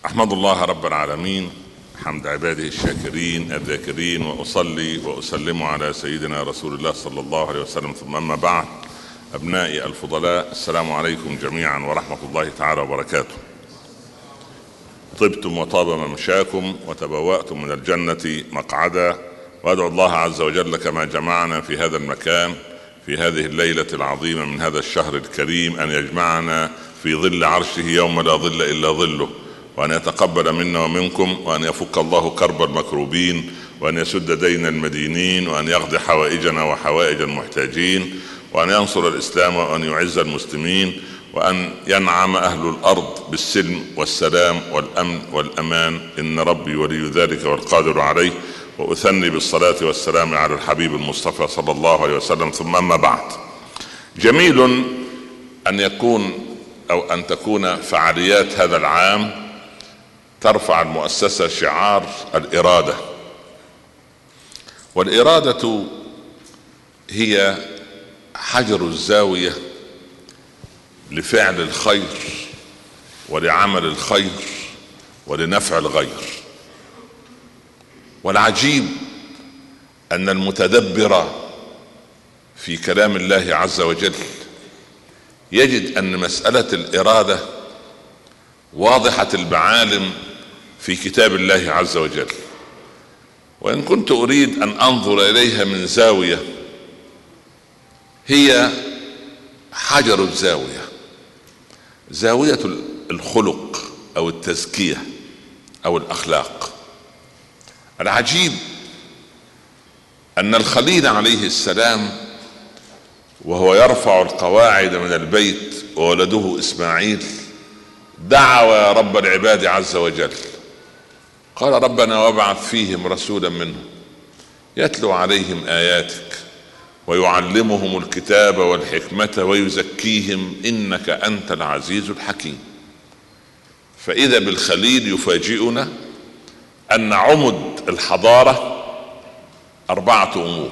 أحمد الله رب العالمين حمد عباده الشاكرين الذاكرين، وأصلي وأسلم على سيدنا رسول الله صلى الله عليه وسلم، ثم أما بعد. أبنائي الفضلاء، السلام عليكم جميعا ورحمة الله تعالى وبركاته. طبتم وطاب ممشاكم وتبوأتم من الجنة مقعدا، وأدعو الله عز وجل كما جمعنا في هذا المكان في هذه الليلة العظيمة من هذا الشهر الكريم أن يجمعنا في ظل عرشه يوم لا ظل إلا ظله، وأن يتقبل منا ومنكم، وأن يفك الله كرب المكروبين، وأن يسد دين المدينين، وأن يقضي حوائجنا وحوائج المحتاجين، وأن ينصر الإسلام، وأن يعز المسلمين، وأن ينعم أهل الأرض بالسلم والسلام والأمن والأمان، إن ربي ولي ذلك والقادر عليه. وأثني بالصلاة والسلام على الحبيب المصطفى صلى الله عليه وسلم، ثم أما بعد. جميل أن يكون أو أن تكون فعاليات هذا العام ترفع المؤسسة شعار الإرادة، والإرادة هي حجر الزاوية لفعل الخير ولعمل الخير ولنفع الغير. والعجيب أن المتدبر في كلام الله عز وجل يجد أن مسألة الإرادة واضحة المعالم في كتاب الله عز وجل، وإن كنت أريد أن أنظر إليها من زاوية هي حجر الزاوية، زاوية الخلق أو التزكية أو الأخلاق. العجيب أن الخليل عليه السلام وهو يرفع القواعد من البيت وولده إسماعيل دعا يا رب العباد عز وجل، قال ربنا وابعث فيهم رسولا منهم يتلو عليهم آياتك ويعلمهم الكتاب والحكمة ويزكيهم إنك أنت العزيز الحكيم. فإذا بالخليل يفاجئنا أن عمد الحضارة 4 أمور،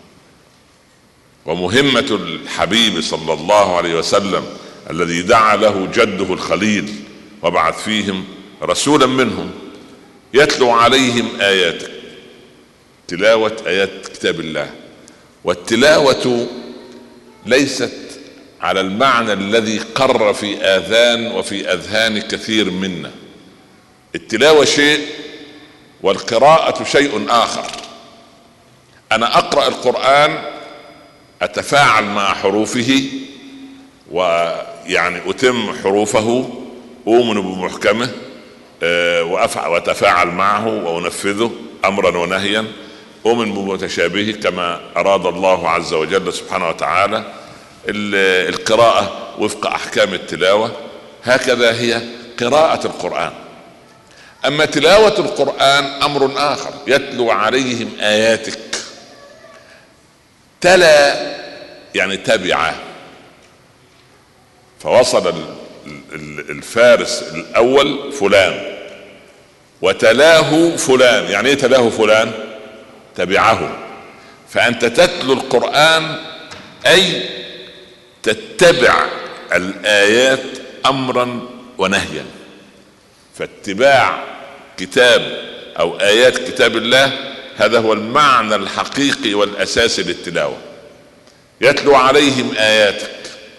ومهمة الحبيب صلى الله عليه وسلم الذي دعا له جده الخليل وبعث فيهم رسولا منهم يتلو عليهم آياتك، تلاوة آيات كتاب الله. والتلاوة ليست على المعنى الذي قر في آذان وفي أذهان كثير منا. التلاوة شيء والقراءة شيء آخر. أنا أقرأ القرآن أتفاعل مع حروفه، ويعني أتم حروفه، أؤمن بمحكمه وأتفاعل معه وأنفذه أمرا ونهيا، أؤمن بمتشابهه كما أراد الله عز وجل سبحانه وتعالى. القراءة وفق أحكام التلاوة، هكذا هي قراءة القرآن. أما تلاوة القرآن أمر آخر، يتلو عليهم آياتك. تلا يعني تبع، فوصل الفارس الأول فلان وتلاه فلان. يعني ايه تلاه فلان؟ تبعه. فأنت تتلو القرآن أي تتبع الآيات أمرا ونهيا. فاتباع كتاب أو آيات كتاب الله هذا هو المعنى الحقيقي والأساسي للتلاوة. يتلو عليهم آياتك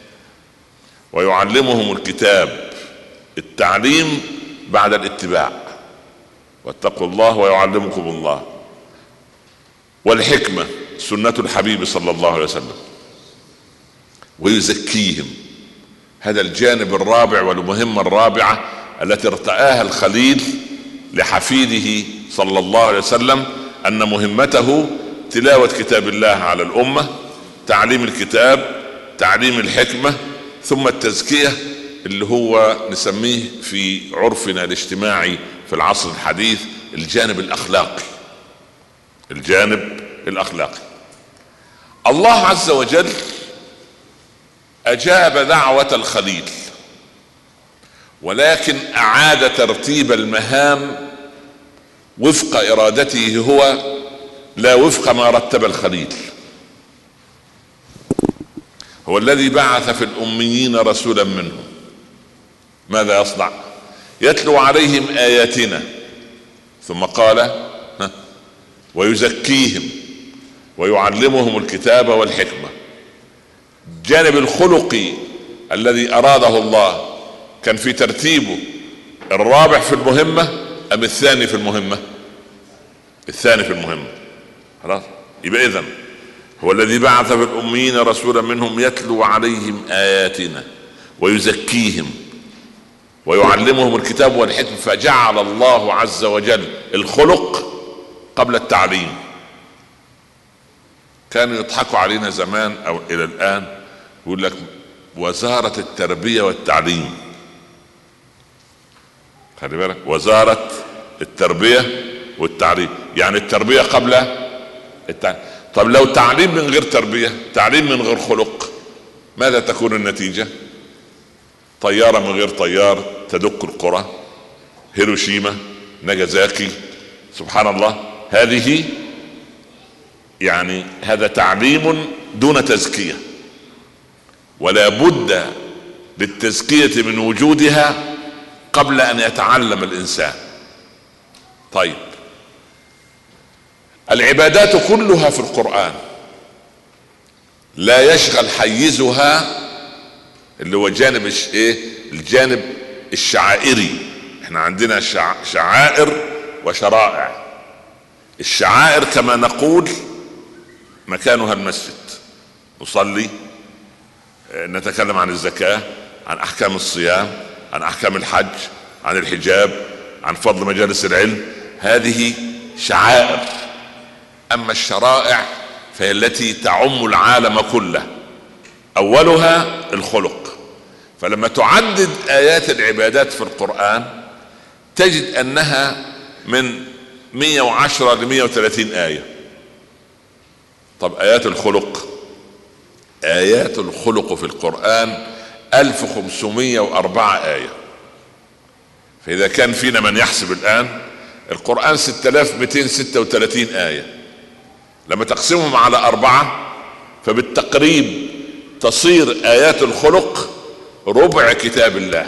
ويعلمهم الكتاب، التعليم بعد الاتباع، واتقوا الله ويعلمكم الله، والحكمة سنة الحبيب صلى الله عليه وسلم، ويزكيهم. هذا الجانب الرابع والمهمة الرابعة التي ارتآها الخليل لحفيده صلى الله عليه وسلم، أن مهمته تلاوة كتاب الله على الأمة، تعليم الكتاب، تعليم الحكمة، ثم التزكية اللي هو نسميه في عرفنا الاجتماعي في العصر الحديث الجانب الأخلاقي. الجانب الأخلاقي. الله عز وجل أجاب دعوة الخليل، ولكن أعاد ترتيب المهام وفق إرادته هو، لا وفق ما رتب الخليل. هو الذي بعث في الأميين رسولا منهم. ماذا يصنع؟ يتلو عليهم آياتنا، ثم قال ويزكيهم ويعلمهم الكتاب والحكمة. الجانب الخلقي الذي أراده الله كان في ترتيبه الرابع في المهمة أم الثاني في المهمة؟ الثاني في المهمة. خلاص، يبقى إذن هو الذي بعث في الأميين رسولا منهم يتلو عليهم آياتنا ويزكيهم ويعلمهم الكتاب والحكمة. فجعل الله عز وجل الخلق قبل التعليم. كانوا يضحكوا علينا زمان أو إلى الآن، يقول لك وزارة التربية والتعليم. خلي بالك، وزارة التربية والتعليم، يعني التربية قبل التعليم. طب لو تعليم من غير تربية، تعليم من غير خلق، ماذا تكون النتيجة؟ طيارة من غير طيار تدك القرى، هيروشيما، ناجازاكي، سبحان الله. هذه يعني هذا تعليم دون تزكية، ولا بد للتزكية من وجودها قبل أن يتعلم الإنسان. طيب، العبادات كلها في القرآن لا يشغل حيزها اللي هو جانب الجانب الشعائري. احنا عندنا شعائر وشرائع. الشعائر كما نقول مكانها المسجد، نصلي، نتكلم عن الزكاة، عن أحكام الصيام، عن أحكام الحج، عن الحجاب، عن فضل مجالس العلم. هذه شعائر. أما الشرائع فهي التي تعم العالم كله، أولها الخلق. فلما تعدد آيات العبادات في القرآن تجد أنها من 110 ل 130 آية. طب آيات الخلق، آيات الخلق في القرآن 1504 آية. فإذا كان فينا من يحسب الآن القرآن 6236 آية، لما تقسمهم على 4 فبالتقريب تصير آيات الخلق ربع كتاب الله.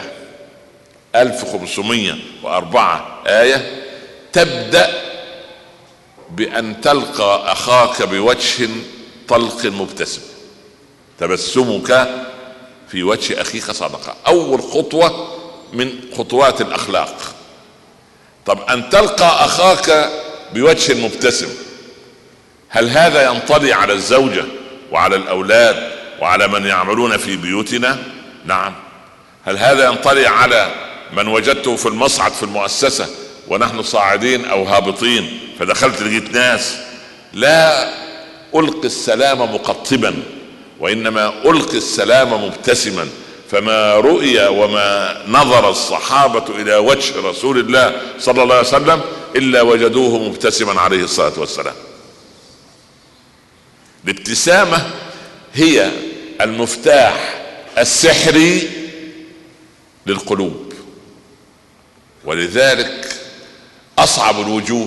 1504 آية تبدأ بأن تلقى أخاك بوجه طلق مبتسم، تبسمك في وجه أخيك صدقة. أول خطوة من خطوات الأخلاق. طب أن تلقى أخاك بوجه مبتسم، هل هذا ينطلي على الزوجة وعلى الأولاد وعلى من يعملون في بيوتنا؟ نعم. هل هذا ينطلي على من وجدته في المصعد في المؤسسة ونحن صاعدين أو هابطين فدخلت لقيت ناس؟ لا ألقي السلام مقطبا، وإنما ألقي السلام مبتسما. فما رؤي وما نظر الصحابة إلى وجه رسول الله صلى الله عليه وسلم إلا وجدوه مبتسما عليه الصلاة والسلام. الابتسامة هي المفتاح السحري للقلوب، ولذلك أصعب الوجوه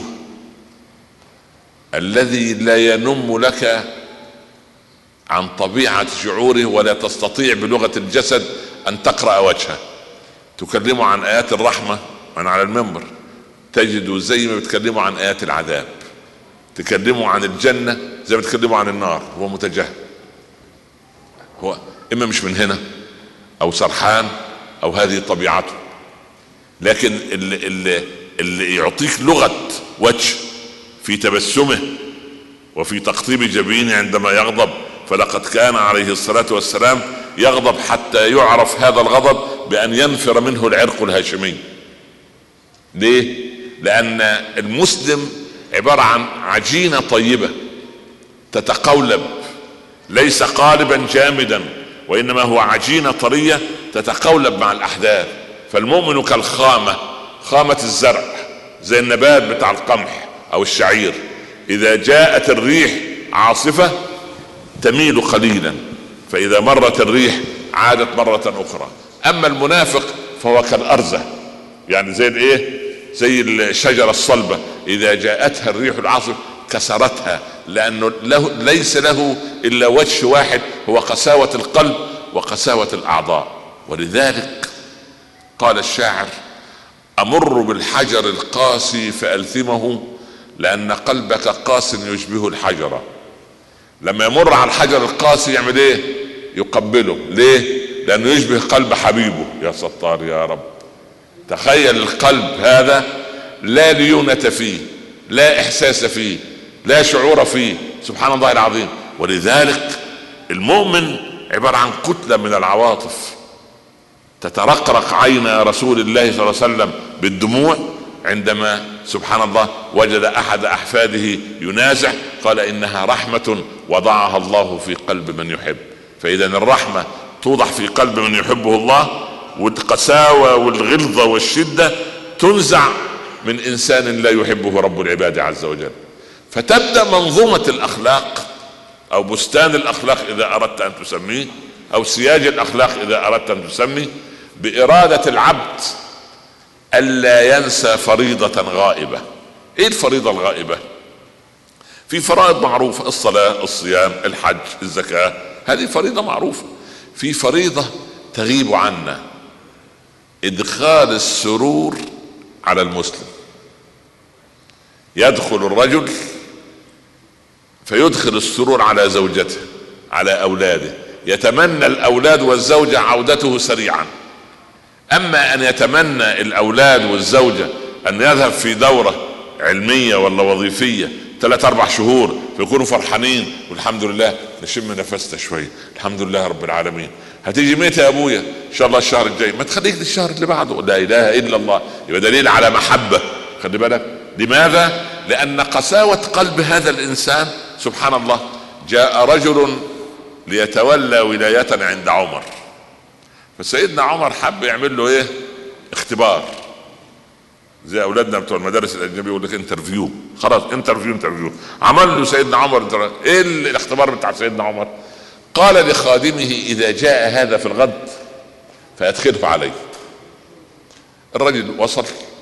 الذي لا ينم لك عن طبيعة شعوره ولا تستطيع بلغة الجسد أن تقرأ وجهه. تكلموا عن آيات الرحمة من على المنبر تجدوا زي ما بتكلموا عن آيات العذاب، تكلموا عن الجنة زي ما بتكلموا عن النار. هو متجهل، هو إما مش من هنا أو سرحان أو هذه طبيعته. لكن اللي يعطيك لغة وجه في تبسمه وفي تقطيب جبينه عندما يغضب، فلقد كان عليه الصلاة والسلام يغضب حتى يعرف هذا الغضب بأن ينفر منه العرق الهاشمي. ليه؟ لأن المسلم عبارة عن عجينة طيبة تتقولب، ليس قالبا جامدا، وإنما هو عجينة طرية تتقولب مع الأحداث. فالمؤمن كالخامة، خامة الزرع، زي النبات بتاع القمح أو الشعير، إذا جاءت الريح عاصفة تميل قليلا، فإذا مرت الريح عادت مرة أخرى. أما المنافق فهو كالأرزة، يعني زي الإيه؟ زي الشجرة الصلبة، إذا جاءتها الريح العاصفة كسرتها، لأنه ليس له إلا وجه واحد، هو قساوة القلب وقساوة الأعضاء. ولذلك قال الشاعر: امر بالحجر القاسي فالثمه لان قلبك قاس يشبه الحجر. لما يمر على الحجر القاسي يعمل ايه؟ يقبله. ليه؟ لانه يشبه قلب حبيبه. يا ستار يا رب، تخيل القلب هذا لا ليونة فيه، لا احساس فيه، لا شعور فيه، سبحان الله العظيم. ولذلك المؤمن عبارة عن كتلة من العواطف تترقرق عين رسول الله صلى الله عليه وسلم بالدموع عندما سبحان الله وجد احد احفاده ينازع، قال انها رحمة وضعها الله في قلب من يحب. فاذا الرحمة توضع في قلب من يحبه الله، والقساوة والغلظة والشدة تنزع من انسان لا يحبه رب العباد عز وجل. فتبدأ منظومة الاخلاق او بستان الاخلاق اذا اردت ان تسميه، او سياج الاخلاق اذا اردت ان تسميه، بارادة العبد الا ينسى فريضة غائبة. ايه الفريضة الغائبة؟ في فرائض معروفة، الصلاة، الصيام، الحج، الزكاة، هذه فريضة معروفة. في فريضة تغيب عنا، ادخال السرور على المسلم. يدخل الرجل فيدخل السرور على زوجته، على اولاده، يتمنى الاولاد والزوجة عودته سريعا. اما ان يتمنى الاولاد والزوجة ان يذهب في دورة علمية ولا وظيفية 3-4 شهور فيكونوا فرحانين والحمد لله نشم نفسنا شوية، الحمد لله رب العالمين، هتيجي متى يا ابويا؟ ان شاء الله الشهر الجاي. ما تخليك للشهر اللي بعده. لا اله الا الله. يبقى دليل على محبة. خلي بالك. لماذا؟ لان قساوة قلب هذا الانسان سبحان الله. جاء رجل ليتولى ولاية عند عمر، فسيدنا عمر حب يعمل له ايه؟ اختبار، زي اولادنا بتوع المدارس الاجنبيه يقول لك انترفيو. خلاص انترفيو. عمل له سيدنا عمر ايه الاختبار بتاع سيدنا عمر؟ قال لخادمه اذا جاء هذا في الغد فادخله عليه. الرجل وصل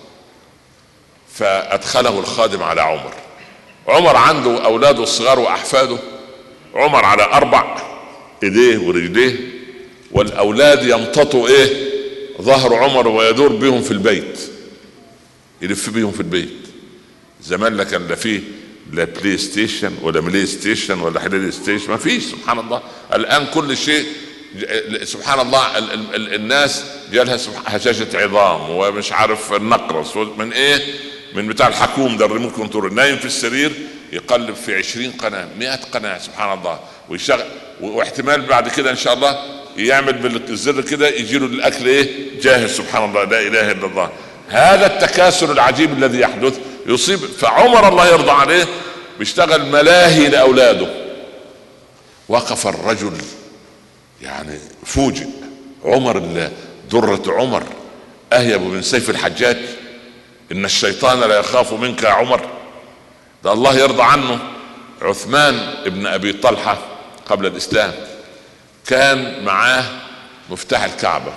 فادخله الخادم على عمر. عمر عنده اولاده الصغار واحفاده، عمر على 4 ايديه ورجليه، والاولاد يمتطوا ايه؟ ظهر عمر ويدور بهم في البيت، يلف بيهم في البيت. زمان لا كان لا فيه لا بلاي ستيشن ولا ملي ستيشن ولا حلال ستيشن، ما فيش. سبحان الله. الان كل شيء سبحان الله. الناس جالها هشاشة عظام ومش عارف النقرس من ايه، من بتاع الحكوم ده الريموت كنترول، نايم في السرير يقلب في 20 قناة 100 قناة سبحان الله ويشغل. واحتمال بعد كده ان شاء الله يعمل بالزر كده يجيله الاكل ايه؟ جاهز. سبحان الله. لا اله الا الله. هذا التكاسل العجيب الذي يحدث يصيب. فعمر الله يرضى عليه بيشتغل ملاهي لاولاده. وقف الرجل يعني فوجئ. عمر درة عمر اهيب من سيف الحجاج. ان الشيطان لا يخاف منك يا عمر. ده الله يرضى عنه. عثمان ابن ابي طلحة قبل الاسلام كان معاه مفتاح الكعبة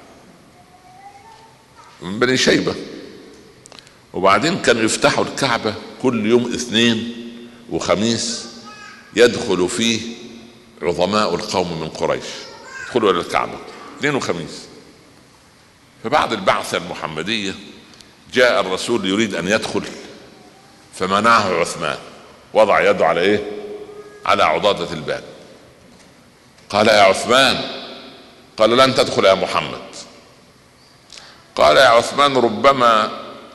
من بني شيبة، وبعدين كانوا يفتحوا الكعبة كل يوم اثنين وخميس، يدخل فيه عظماء القوم من قريش، يدخلوا الى الكعبة اثنين وخميس. فبعد البعثة المحمدية جاء الرسول يريد ان يدخل فمنعه عثمان، وضع يده على ايه؟ على عضادة الباب. قال يا عثمان، قال لن تدخل يا محمد. قال يا عثمان ربما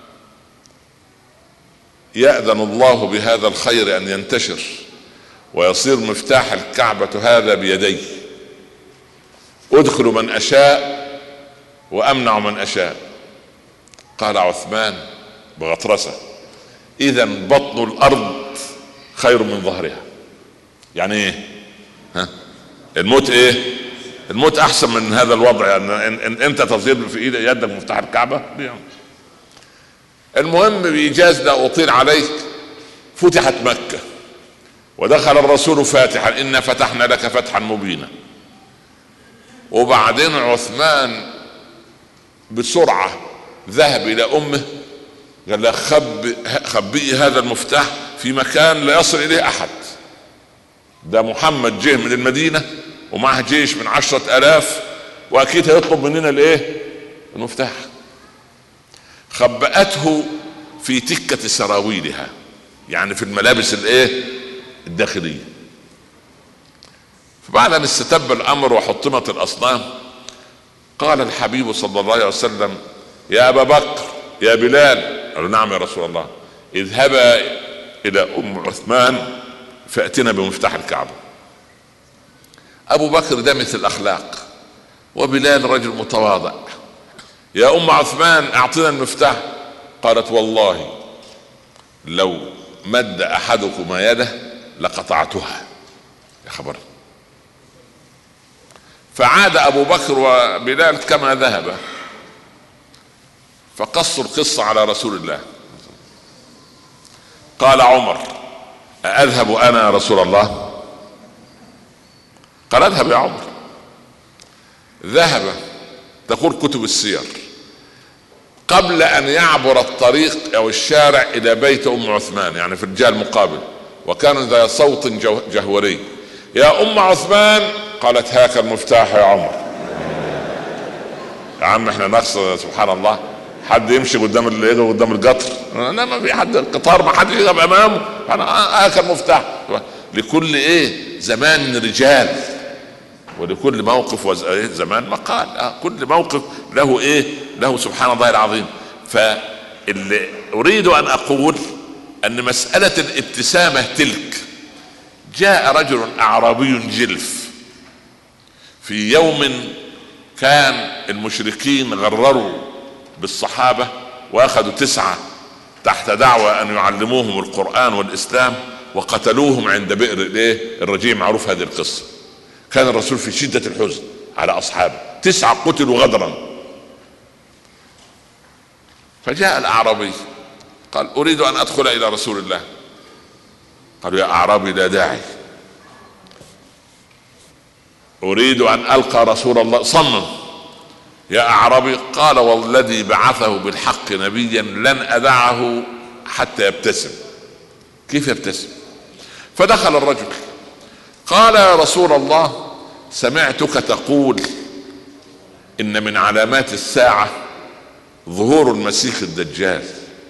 يأذن الله بهذا الخير ان ينتشر ويصير مفتاح الكعبة هذا بيدي، ادخل من اشاء وامنع من اشاء. قال عثمان بغطرسة اذا بطن الارض خير من ظهرها. يعني ايه؟ الموت ايه؟ الموت احسن من هذا الوضع. يعني ان انت تصير في يدك مفتاح الكعبة. المهم بايجاز لا اطيل عليك، فتحت مكة ودخل الرسول فاتحا، إنا فتحنا لك فتحا مبينا. وبعدين عثمان بسرعة ذهب الى امه قال لها خبئي هذا المفتاح في مكان لا يصل اليه احد. ده محمد جه من المدينة ومعه جيش من 10,000 واكيد هيطلب مننا الايه؟ المفتاح. خبأته في تكة سراويلها، يعني في الملابس الداخلية. فبعد ان استتب الامر وحطمت الاصنام قال الحبيب صلى الله عليه وسلم: يا ابا بكر، يا بلال. قالوا: نعم يا رسول الله. اذهبا الى ام عثمان فاتنا بمفتاح الكعبة. ابو بكر دمث الاخلاق وبلال رجل متواضع. يا ام عثمان اعطنا المفتاح. قالت: والله لو مد احدكما يده لقطعتها. يا خبر. فعاد ابو بكر وبلال كما ذهب، فقصوا القصة على رسول الله. قال عمر: أذهب انا يا رسول الله؟ قال: اذهب يا عمر. ذهب. تقول كتب السير قبل ان يعبر الطريق او الشارع الى بيت ام عثمان، يعني في الجهة المقابل، وكان ذا صوت جهوري: يا ام عثمان. قالت: هاك المفتاح يا عمر. يا عم احنا نقصد سبحان الله حد يمشي قدام القطر؟ لا، ما في حد القطار ما حد يذهب امامه. هاك المفتاح. لكل زمان رجال، ولكل موقف زمان مقال. كل موقف له سبحان الله العظيم. فاللي اريد ان اقول ان مسألة الابتسامة تلك، جاء رجل اعرابي جلف في يوم كان المشركين غرروا بالصحابة واخذوا 9 تحت دعوة ان يعلموهم القرآن والاسلام، وقتلوهم عند بئر الرجيع. معروف هذه القصة. كان الرسول في شدة الحزن على اصحابه، 9 قتلوا غدرا. فجاء الاعرابي قال: اريد ان ادخل الى رسول الله. قالوا: يا اعرابي لا داعي، اريد ان القى رسول الله. صمم. يا اعرابي. قال: والذي بعثه بالحق نبيا لن ادعه حتى يبتسم. كيف يبتسم؟ فدخل الرجل قال: يا رسول الله، سمعتك تقول ان من علامات الساعة ظهور المسيح الدجال،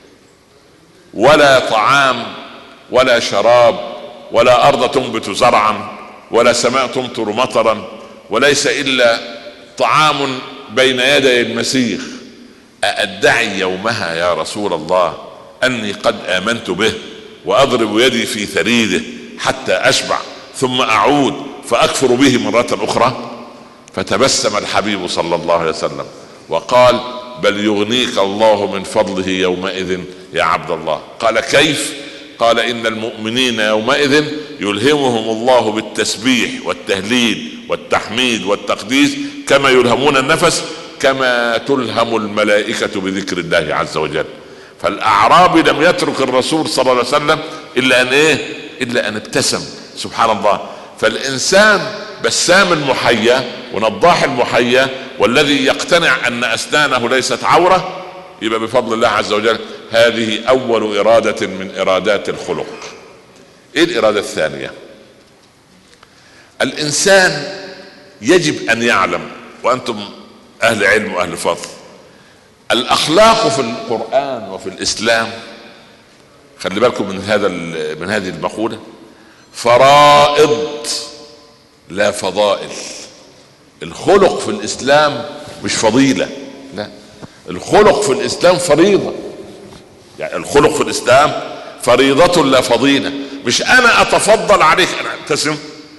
ولا طعام ولا شراب ولا ارض تنبت زرعا ولا سماء تمطر مطرا، وليس الا طعام بين يدي المسيح. أأدعي يومها يا رسول الله اني قد امنت به واضرب يدي في ثريده حتى اشبع ثم اعود فاكفر به مرة اخرى؟ فتبسم الحبيب صلى الله عليه وسلم وقال: بل يغنيك الله من فضله يومئذ يا عبد الله. قال: كيف؟ قال: ان المؤمنين يومئذ يلهمهم الله بالتسبيح والتهليل والتحميد والتقديس كما يلهمون النفس، كما تلهم الملائكة بذكر الله عز وجل. فالاعرابي لم يترك الرسول صلى الله عليه وسلم الا ان ابتسم. سبحان الله. فالانسان بسام المحيا ونضاح المحيا، والذي يقتنع ان اسنانه ليست عورة، يبقى بفضل الله عز وجل هذه اول ارادة من ارادات الخلق. ايه الارادة الثانية؟ الانسان يجب ان يعلم، وانتم اهل علم واهل فضل، الاخلاق في القرآن وفي الاسلام، خلي بالكم من هذه المقولة، فرائض لا فضائل. الخلق في الاسلام مش فضيلة، لا، الخلق في الاسلام فريضة. يعني الخلق في الاسلام فريضة لا فضيلة. مش انا اتفضل عليك ان ابتسم،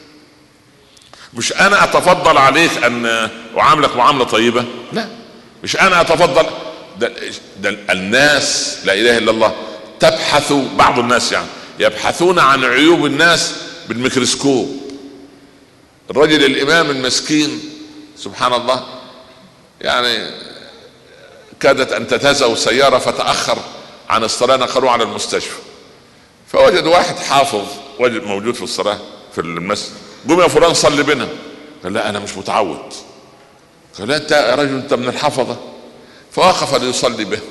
مش انا اتفضل عليك ان اعاملك معاملة طيبة، لا، مش انا اتفضل. ده الناس لا اله الا الله تبحث، بعض الناس يعني يبحثون عن عيوب الناس بالميكروسكوب. الرجل الامام المسكين سبحان الله يعني كادت ان تتهزأ السيارة فتأخر عن الصلاة، نقلوه على المستشفى. فوجد واحد حافظ وجد موجود في الصلاة في المسجد. قوم يا فلان صلي بنا. قال: لا انا مش متعود. قال: لا انت يا رجل انت من الحفظة. فوقف ليصلي به.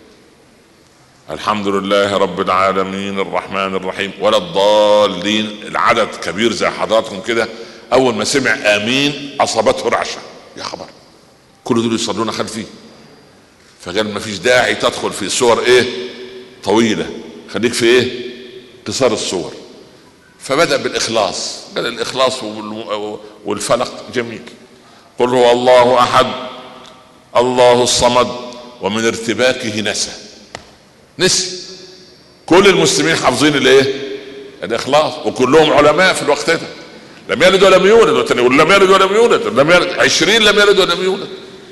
الحمد لله رب العالمين الرحمن الرحيم ولا الضالين. العدد كبير زي حضراتكم كده. اول ما سمع امين اصابته رعشة. يا خبر، كل دول يصلون خلفي. فقال ما فيش داعي تدخل في صور طويلة، خليك في قصار الصور. فبدأ بالإخلاص، قال الإخلاص والفلق جميل. قل هو الله أحد الله الصمد، ومن ارتباكه نسي. كل المسلمين حافظين الإخلاص، وكلهم علماء في الوقت ده. لم يلد ولم يولد، لم يلد ولم يولد 20 لم يلد ولم يولد.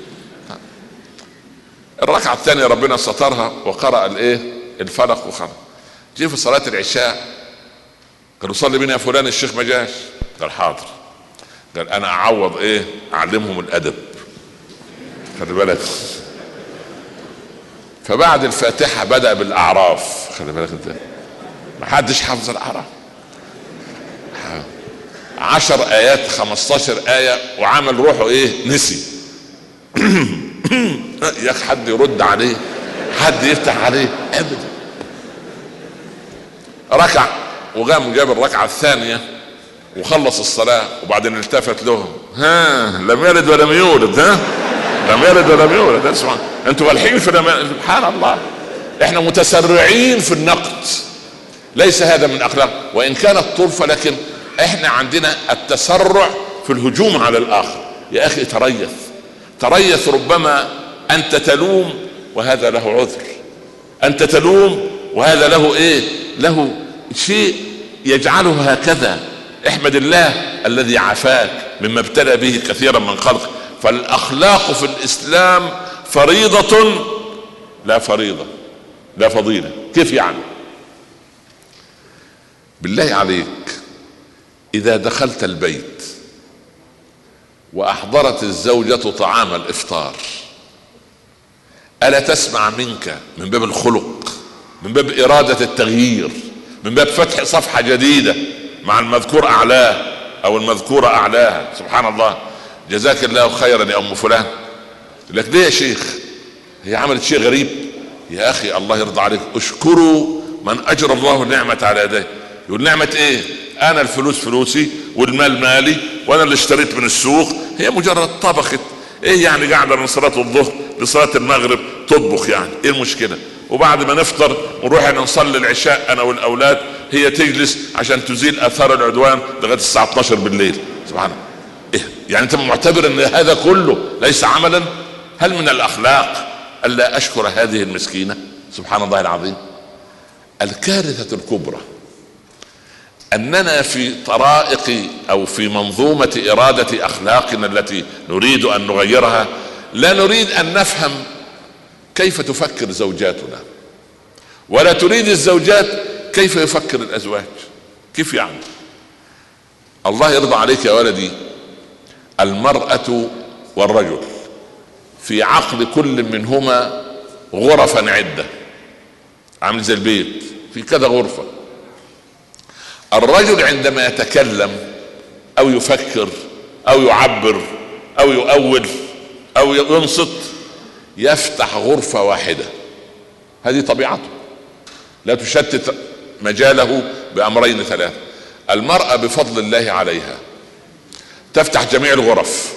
الركعة الثانية ربنا سترها وقرأ الفلق وخرج. جه في صلاة العشاء قالوا صلي بنا يا فلان، الشيخ ما جاش. قال حاضر. قال انا اعوض اعلمهم الادب، خلي بالك. فبعد الفاتحة بدأ بالاعراف، خلي بالك انت، ما حدش حافظ الاعراف. 10 آيات 15 آية، وعمل روحه نسي. يا اخي حد يرد عليه، حد يفتح عليه؟ ابدا. ركع وقام جاب الركعة الثانية وخلص الصلاة، وبعدين التفت لهم، لم يلد ولم يولد، لم يلد ولم يولد. اسمع انتوا فالحين في سبحان الله، احنا متسرعين في النقد، ليس هذا من اخلاق، وان كانت طرفة، لكن احنا عندنا التسرع في الهجوم على الاخر. يا اخي تريث، ربما انت تلوم وهذا له عذر، انت تلوم وهذا له له شيء يجعله هكذا. احمد الله الذي عافاك مما ابتلى به كثيرا من خلقه. فالاخلاق في الاسلام فريضة لا فريضة، لا فضيلة. كيف يعني؟ بالله عليك، اذا دخلت البيت واحضرت الزوجة طعام الافطار، الا تسمع منك من باب الخلق، من باب ارادة التغيير، من باب فتح صفحة جديدة مع المذكور اعلاه او المذكورة اعلاها؟ سبحان الله. جزاك الله خيرا يا ام فلان. لك ليه يا شيخ؟ هي عملت شيء غريب. يا اخي الله يرضى عليك، اشكروا من اجرى الله النعمة على يديه. يقول نعمة انا الفلوس فلوسي والمال مالي وانا اللي اشتريت من السوق، هي مجرد طبخت. يعني قاعدة من صلاة الظهر لصلاة المغرب تطبخ، يعني ايه المشكلة؟ وبعد ما نفطر ونروح نصلي العشاء انا والاولاد، هي تجلس عشان تزيل اثار العدوان لغاية الساعة 12 بالليل. سبحان الله. يعني انت معتبر ان هذا كله ليس عملا؟ هل من الاخلاق الا اشكر هذه المسكينة؟ سبحان الله العظيم. الكارثة الكبرى اننا في طرائق او في منظومة ارادة اخلاقنا التي نريد ان نغيرها، لا نريد ان نفهم كيف تفكر زوجاتنا، ولا تريد الزوجات كيف يفكر الازواج. كيف يعني؟ الله يرضى عليك يا ولدي، المرأة والرجل في عقل كل منهما غرفا عدة، عامل زي البيت في كذا غرفة. الرجل عندما يتكلم او يفكر او يعبر او يؤول او ينصت يفتح غرفة واحدة، هذه طبيعته، لا تشتت مجاله بأمرين ثلاثة. المرأة بفضل الله عليها تفتح جميع الغرف،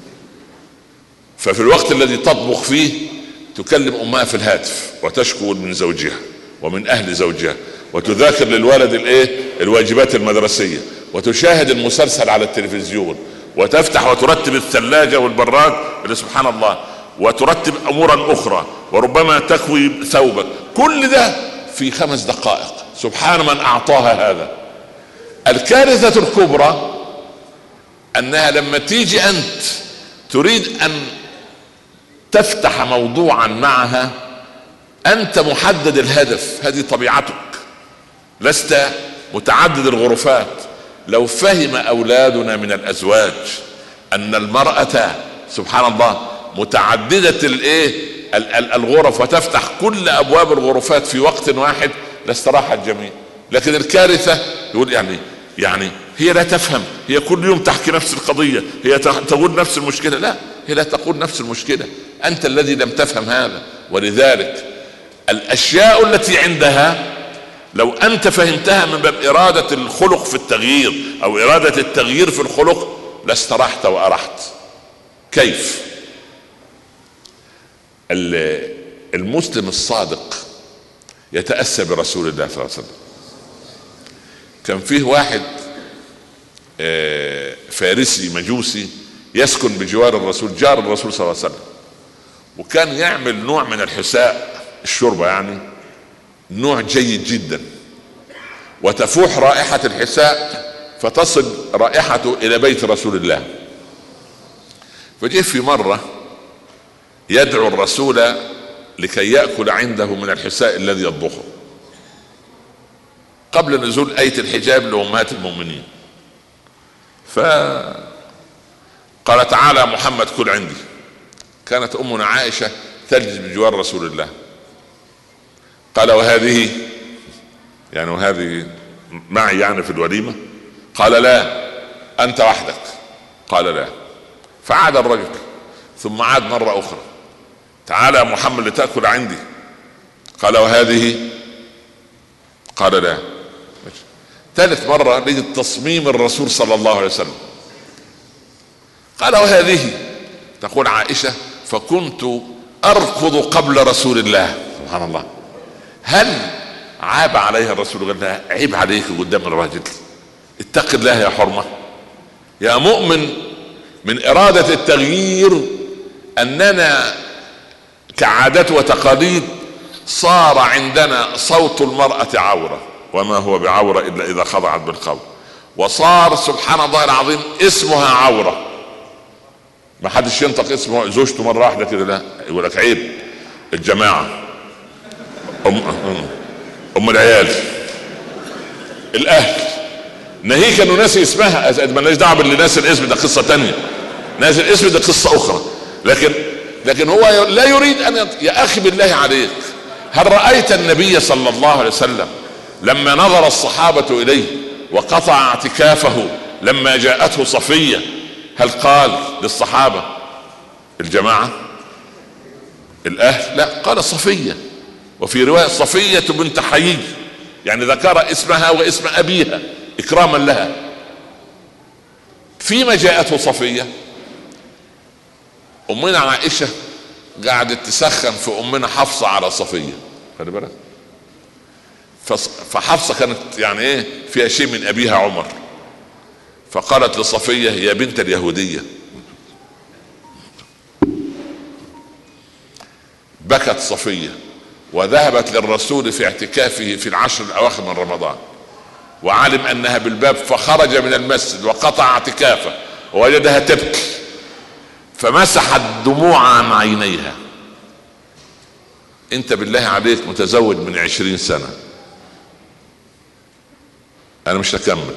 ففي الوقت الذي تطبخ فيه تكلم أمها في الهاتف وتشكو من زوجها ومن أهل زوجها، وتذاكر للولد الواجبات المدرسية، وتشاهد المسلسل على التلفزيون، وتفتح وترتب الثلاجة والبراد، سبحان الله، وترتب امورا اخرى، وربما تكوي ثوبك. كل ده في 5 دقائق. سبحان من اعطاها هذا. الكارثة الكبرى انها لما تيجي انت تريد ان تفتح موضوعا معها، انت محدد الهدف، هذه طبيعتك، لست متعدد الغرفات. لو فهم اولادنا من الازواج ان المرأة سبحان الله متعددة الغرف وتفتح كل ابواب الغرفات في وقت واحد، لاستراح الجميع. لكن الكارثة يقول يعني هي لا تفهم، هي كل يوم تحكي نفس القضية، هي تقول نفس المشكلة. لا، هي لا تقول نفس المشكلة، انت الذي لم تفهم هذا. ولذلك الاشياء التي عندها لو انت فهمتها من باب ارادة الخلق في التغيير او ارادة التغيير في الخلق لاسترحت وارحت. كيف؟ المسلم الصادق يتأسى برسول الله صلى الله عليه وسلم. كان فيه واحد فارسي مجوسي يسكن بجوار الرسول، جار الرسول صلى الله عليه وسلم، وكان يعمل نوع من الحساء، الشوربة يعني، نوع جيد جدا، وتفوح رائحة الحساء فتصل رائحته إلى بيت رسول الله. فجاء في مرة يدعو الرسول لكي يأكل عنده من الحساء الذي يطبخه قبل نزول آية الحجاب لأمهات المؤمنين، فقال تعالى محمد كل عندي. كانت أمنا عائشة تجلس بجوار رسول الله. قال وهذه يعني وهذه معي يعني في الوليمة؟ قال لا، أنت وحدك. قال لا. فعاد الرجل ثم عاد مرة أخرى، تعالى يا محمد لتأكل عندي. قال وهذه؟ قال لا. ثالث مرة لقيت تصميم الرسول صلى الله عليه وسلم. قال وهذه؟ تقول عائشة فكنت أركض قبل رسول الله. سبحان الله. هل عاب عليها الرسول وقال لها عيب عليك قدام الراجل؟ اتق الله يا حرمة يا مؤمن. من إرادة التغيير أننا كعادات وتقاليد صار عندنا صوت المرأة عورة، وما هو بعورة إلا إذا خضعت بالقول، وصار سبحان الله العظيم اسمها عورة. ما حدش ينطق اسمه زوجته مرة واحدة كده، لا، يقول لك عيب. الجماعة، أم العيال، الأهل، ناهيك انه ناسي اسمها. مالناش دعوه باللي ناسي الاسم، ده قصه تانية. ناسي الاسم ده قصه اخرى. لكن هو لا يريد ان يا اخي بالله عليك، هل رايت النبي صلى الله عليه وسلم لما نظر الصحابه اليه وقطع اعتكافه لما جاءته صفيه هل قال للصحابه الجماعه الاهل؟ لا، قال صفيه. وفي روايه صفيه بنت حيي، يعني ذكر اسمها واسم ابيها اكراما لها. فيما جاءته صفية امنا عائشة قاعدة تسخن في امنا حفصة على صفية، خلي بالك. فحفصة كانت يعني ايه فيها شيء من ابيها عمر، فقالت لصفية يا بنت اليهودية. بكت صفية وذهبت للرسول في اعتكافه في العشر الاواخر من رمضان، وعلم انها بالباب، فخرج من المسجد وقطع اعتكافه ووجدها تبكي، فمسحت دموع عن عينيها. انت بالله عليك متزوج من 20 سنة، انا مش هكمل.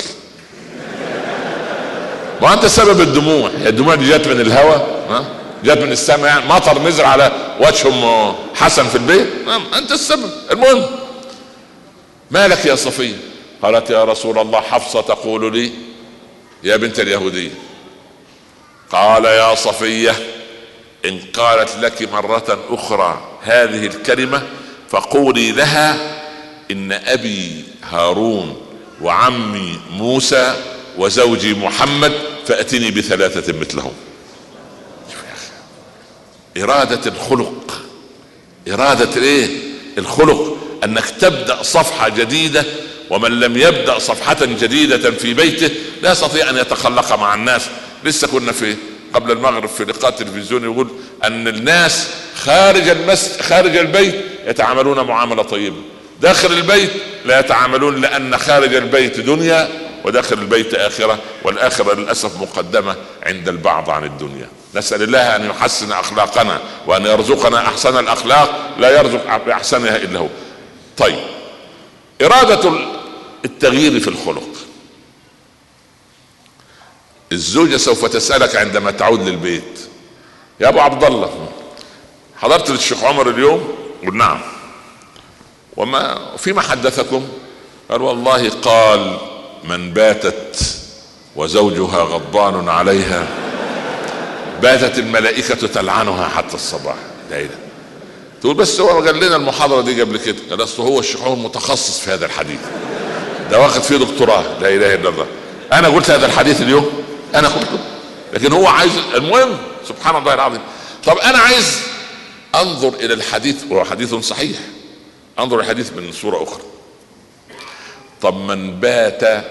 ما انت سبب الدموع، الدموع دي جات من الهواء، جات من السماء، يعني مطر نزل على وجه ام حسن في البيت، انت السبب. المهم مالك يا صفية؟ قالت يا رسول الله حفصة تقول لي يا بنت اليهودية. قال يا صفية إن قالت لك مرة أخرى هذه الكلمة فقولي لها إن أبي هارون وعمي موسى وزوجي محمد فأتني بثلاثة مثلهم. إرادة الخلق، إرادة إيه؟ الخلق، أنك تبدأ صفحة جديدة. ومن لم يبدأ صفحة جديدة في بيته لا يستطيع أن يتخلق مع الناس. لسه كنا في قبل المغرب في لقاء تلفزيوني يقول أن الناس خارج البيت يتعاملون معاملة طيبة، داخل البيت لا يتعاملون، لأن خارج البيت دنيا وداخل البيت آخرة، والآخرة للأسف مقدمة عند البعض عن الدنيا. نسأل الله أن يحسن أخلاقنا وأن يرزقنا أحسن الأخلاق، لا يرزق بأحسنها إلا هو. طيب، إرادة التغيير في الخلق. الزوجة سوف تسألك عندما تعود للبيت يا أبو عبد الله حضرت للشيخ عمر اليوم؟ قل نعم. وما فيما حدثكم؟ قال والله قال من باتت وزوجها غضبان عليها باتت الملائكة تلعنها حتى الصباح. لا إله. تقول بس هو قال لنا المحاضرة دي قبل كده. قال اصل هو الشيخ عمر متخصص في هذا الحديث، ده واخد فيه دكتوراه. لا اله الا الله. انا قلت هذا الحديث اليوم، انا قلته، لكن هو عايز. المهم سبحان الله العظيم. طب انا عايز انظر الى الحديث وهو حديث صحيح، انظر الحديث من صورة اخرى. طب من بات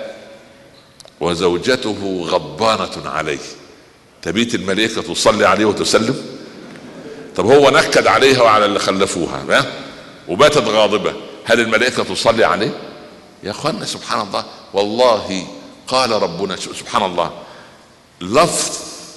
وزوجته غضبانة عليه، تبيت الملائكة تصلي عليه وتسلم؟ طب هو نكد عليها وعلى اللي خلفوها وباتت غاضبة، هل الملائكة تصلي عليه؟ يا اخوانا سبحان الله، والله قال ربنا سبحان الله، لفظ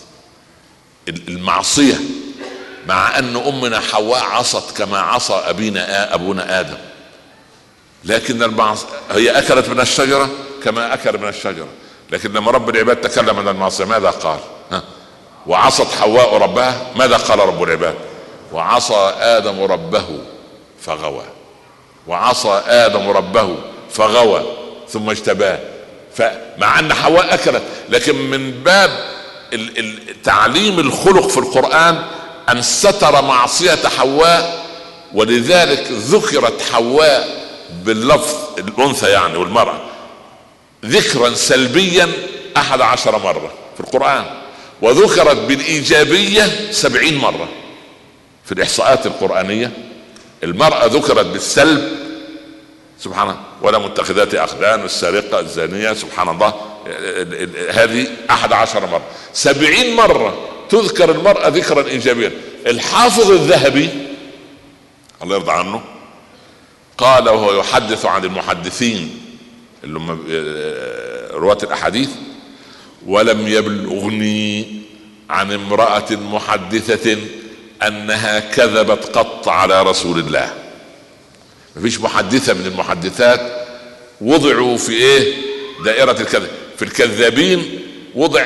المعصية مع ان امنا حواء عصت كما عصى ابونا ادم، لكن هي اكلت من الشجرة كما اكل من الشجرة، لكن لما رب العباد تكلم عن المعصية ماذا قال؟ وعصت حواء ربها، ماذا قال رب العباد؟ وعصى ادم ربه فغوى، وعصى ادم ربه فغوى ثم اجتباه. فمع ان حواء اكلت، لكن من باب تعليم الخلق في القرآن ان ستر معصية حواء، ولذلك ذكرت حواء باللفظ الانثى يعني والمرأة ذكرا سلبيا 11 مرة في القرآن، وذكرت بالايجابية 70 مرة في الاحصاءات القرآنية. المرأة ذكرت بالسلب سبحان الله، ولا متخذات اخدان، السارقة، الزانية، سبحان الله، هذه 11 مرة. 70 مرة تذكر المرأة ذكرا ايجابيا. الحافظ الذهبي الله يرضى عنه قال وهو يحدث عن المحدثين اللي هم رواة الاحاديث: ولم يبلغني عن امرأة محدثة انها كذبت قط على رسول الله. مفيش محدثة من المحدثات وضعوا في دائرة الكذب. في الكذابين وضع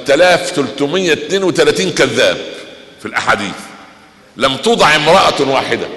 8332 كذاب في الاحاديث، لم توضع امرأة واحدة.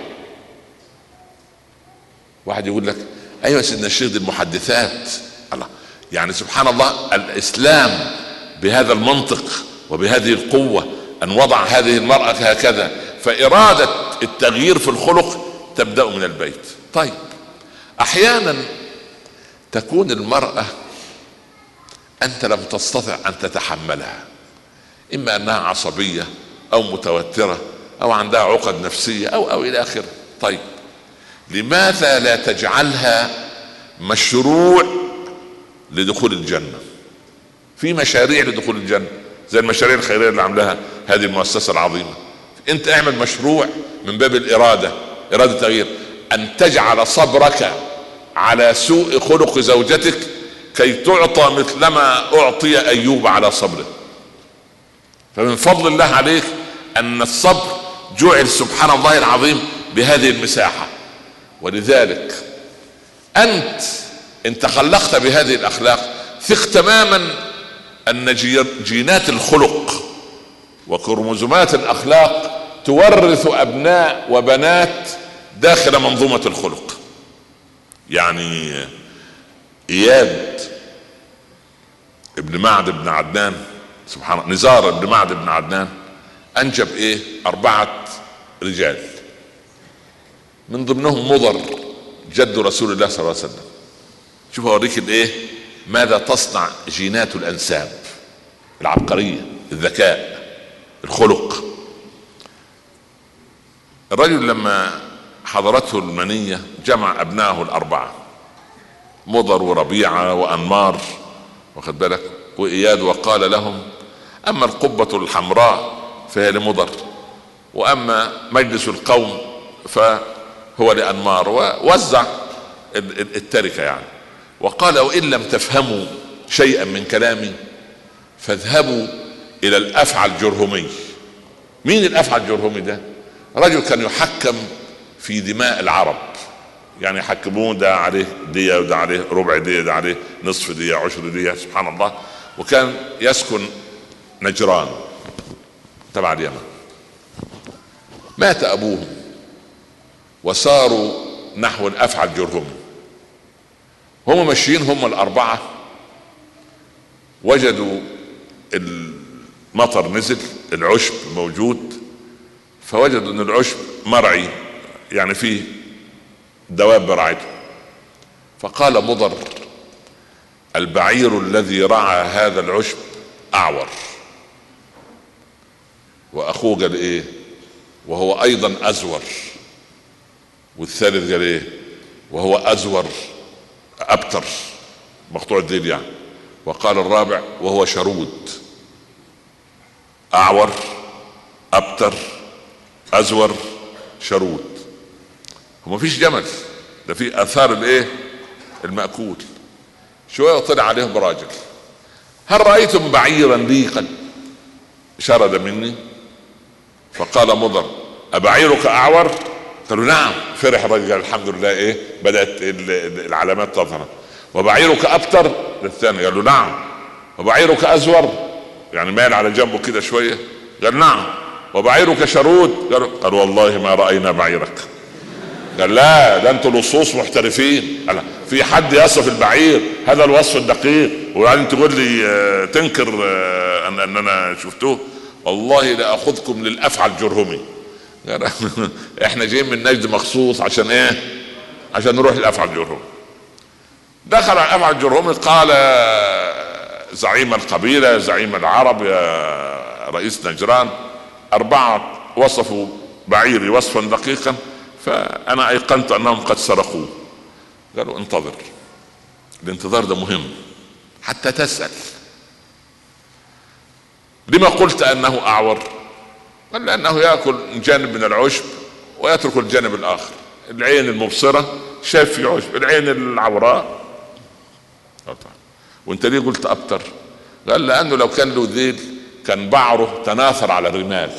واحد يقول لك ايوه سيدنا الشيخ دي المحدثات، الله، يعني سبحان الله الاسلام بهذا المنطق وبهذه القوة ان وضع هذه المرأة هكذا. فارادة التغيير في الخلق تبدأ من البيت. طيب احيانا تكون المرأة انت لم تستطع ان تتحملها، اما انها عصبية او متوترة او عندها عقد نفسية او الى اخره. طيب لماذا لا تجعلها مشروع لدخول الجنة؟ في مشاريع لدخول الجنة زي المشاريع الخيرية اللي عملها هذه المؤسسة العظيمة. انت اعمل مشروع من باب إرادة تغيير، ان تجعل صبرك على سوء خلق زوجتك كي تعطى مثلما اعطي ايوب على صبره. فمن فضل الله عليك ان الصبر جعل سبحان الله العظيم بهذه المساحة. ولذلك انت ان تخلقت بهذه الاخلاق ثق تماما ان جينات الخلق وكروموزومات الاخلاق تورث ابناء وبنات داخل منظومة الخلق. يعني اياد ابن معد بن عدنان سبحان الله، نزار ابن معد بن عدنان انجب 4 رجال، من ضمنهم مضر جد رسول الله صلى الله عليه وسلم. شوف اوريك ماذا تصنع جينات الانساب، العبقرية، الذكاء، الخلق. الرجل لما حضرته المنية جمع ابنائه ال4 مضر وربيعة وانمار، واخد بالك، واياد، وقال لهم: اما القبة الحمراء فهي لمضر، واما مجلس القوم فهو لانمار، ووزع التركة يعني. وقال: وان لم تفهموا شيئا من كلامي فاذهبوا الى الافعى الجرهمي. مين الافعى الجرهمي ده؟ رجل كان يحكم في دماء العرب، يعني يحكمون ده عليه دية وده عليه ربع دية، ده عليه نصف دية، 10 دية، سبحان الله. وكان يسكن نجران تبع اليمن. مات ابوهم وساروا نحو الافعى الجرهمي. هم ماشيين هم ال4 وجدوا المطر نزل، العشب موجود، فوجدوا ان العشب مرعي، يعني فيه دواب رعته. فقال مضر: البعير الذي رعى هذا العشب اعور. واخوه قال وهو ايضا ازور. والثالث قال ايه؟ وهو ازور ابتر، مقطوع الديل يعني. وقال الرابع وهو شرود. اعور، ابتر، ازور، شرود. وما فيش جمل، ده في اثار الايه؟ المأكول. شوية طلع عليهم راجل: هل رأيتم بعيرا لي قد شرد مني؟ فقال مضر: أبعيرك أعور؟ قالوا نعم. فرح الرجل، الحمد لله، ايه بدأت العلامات تظهر. وبعيرك أبتر؟ للثاني قال له نعم. وبعيرك أزور؟ يعني مال على جنبه كده شوية، قال نعم. وبعيرك شرود؟ قال والله ما رأينا بعيرك. قال لا، ده انتوا لصوص محترفين. قال في حد يصف البعير هذا الوصف الدقيق وبعدين تقول لي تنكر ان انا شفتوه؟ والله لاخذكم للافعى الجرهمي. احنا جايين من نجد مخصوص عشان ايه؟ عشان نروح للافعى الجرهمي. دخل على الافعى الجرهمي، قال زعيم القبيله، زعيم العرب، يا رئيس نجران، 4 وصفوا بعيري وصفا دقيقا، فأنا أيقنت أنهم قد سرقوه. قالوا انتظر. الانتظار ده مهم حتى تسأل. لما قلت أنه أعور؟ قال لأنه يأكل جانب من العشب ويترك الجانب الآخر. العين المبصرة شاف في عشب، العين العوراء. وانت ليه قلت أبتر؟ قال لأنه لو كان له ذيل كان بعره تناثر على الرمال،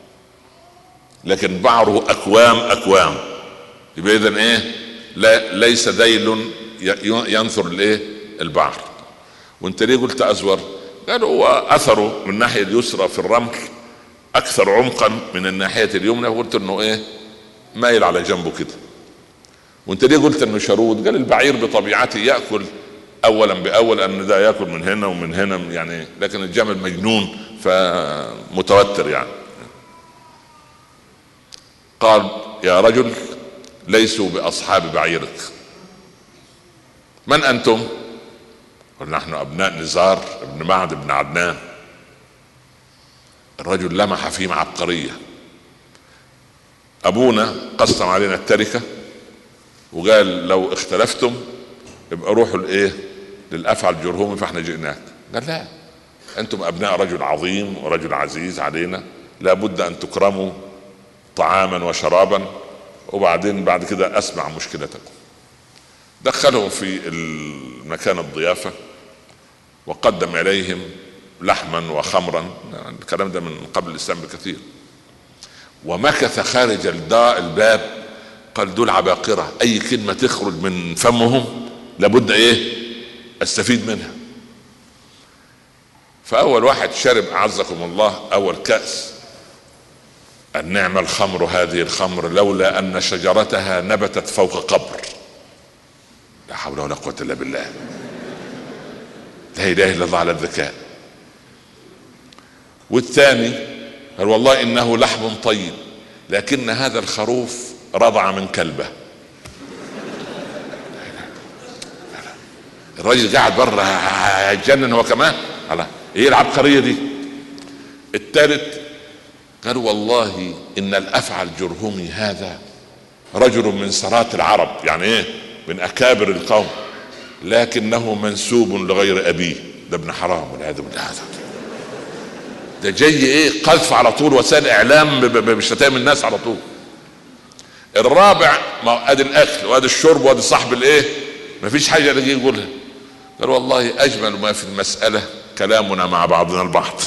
لكن بعره أكوام. يبقى إذن ايه؟ ليس ذيل ينثر الايه؟ البعر. وانت ليه قلت أزور؟ قالوا هو أثره من الناحية اليسرى في الرمل أكثر عمقا من الناحية اليمنى، وقلت انه ايه؟ مايل على جنبه كده. وانت ليه قلت انه شرود؟ قال البعير بطبيعته يأكل أولا بأول، أن ده يأكل من هنا ومن هنا يعني، لكن الجمل مجنون فمتوتر يعني. قال يا رجل ليسوا بأصحاب بعيرك. من أنتم؟ قال نحن أبناء نزار ابن معد بن عدنان. الرجل لمح فيهم عبقرية. أبونا قسم علينا التركة وقال لو اختلفتم يبقى روحوا الايه؟ للأفعى الجرهمي، فاحنا جئناك. قال لا، أنتم أبناء رجل عظيم ورجل عزيز علينا، لابد أن تكرموا طعاما وشرابا، وبعدين بعد كده أسمع مشكلتكم. دخلهم في المكان الضيافة وقدم إليهم لحما وخمرا. الكلام ده من قبل الإسلام بكثير. ومكث خارج الباب. قال دول عباقرة، أي كلمة تخرج من فمهم لابد ايه؟ استفيد منها. فأول واحد شرب أعزكم الله أول كأس: النعم الخمر هذه الخمر لولا أن شجرتها نبتت فوق قبر. لا حول ولا قوة إلا بالله، لا إله إلا الله على الذكاء. والثاني قال والله إنه لحم طيب، لكن هذا الخروف رضع من كلبه. الراجل قاعد بره هيتجنن هو كمان. على ايه العبقرية دي؟ الثالث قال والله ان الافعى الجرهمي هذا رجل من سرات العرب، يعني ايه؟ من اكابر القوم، لكنه منسوب لغير ابيه، ده ابن حرام والعياذ بالله. ده جاي ايه؟ قذف على طول، وسائل اعلام بشتائم الناس على طول. الرابع ما ادي الاكل وادي الشرب وادي صاحب الايه، ما فيش حاجه اللي يقولها. قال والله اجمل ما في المساله كلامنا مع بعضنا البعض.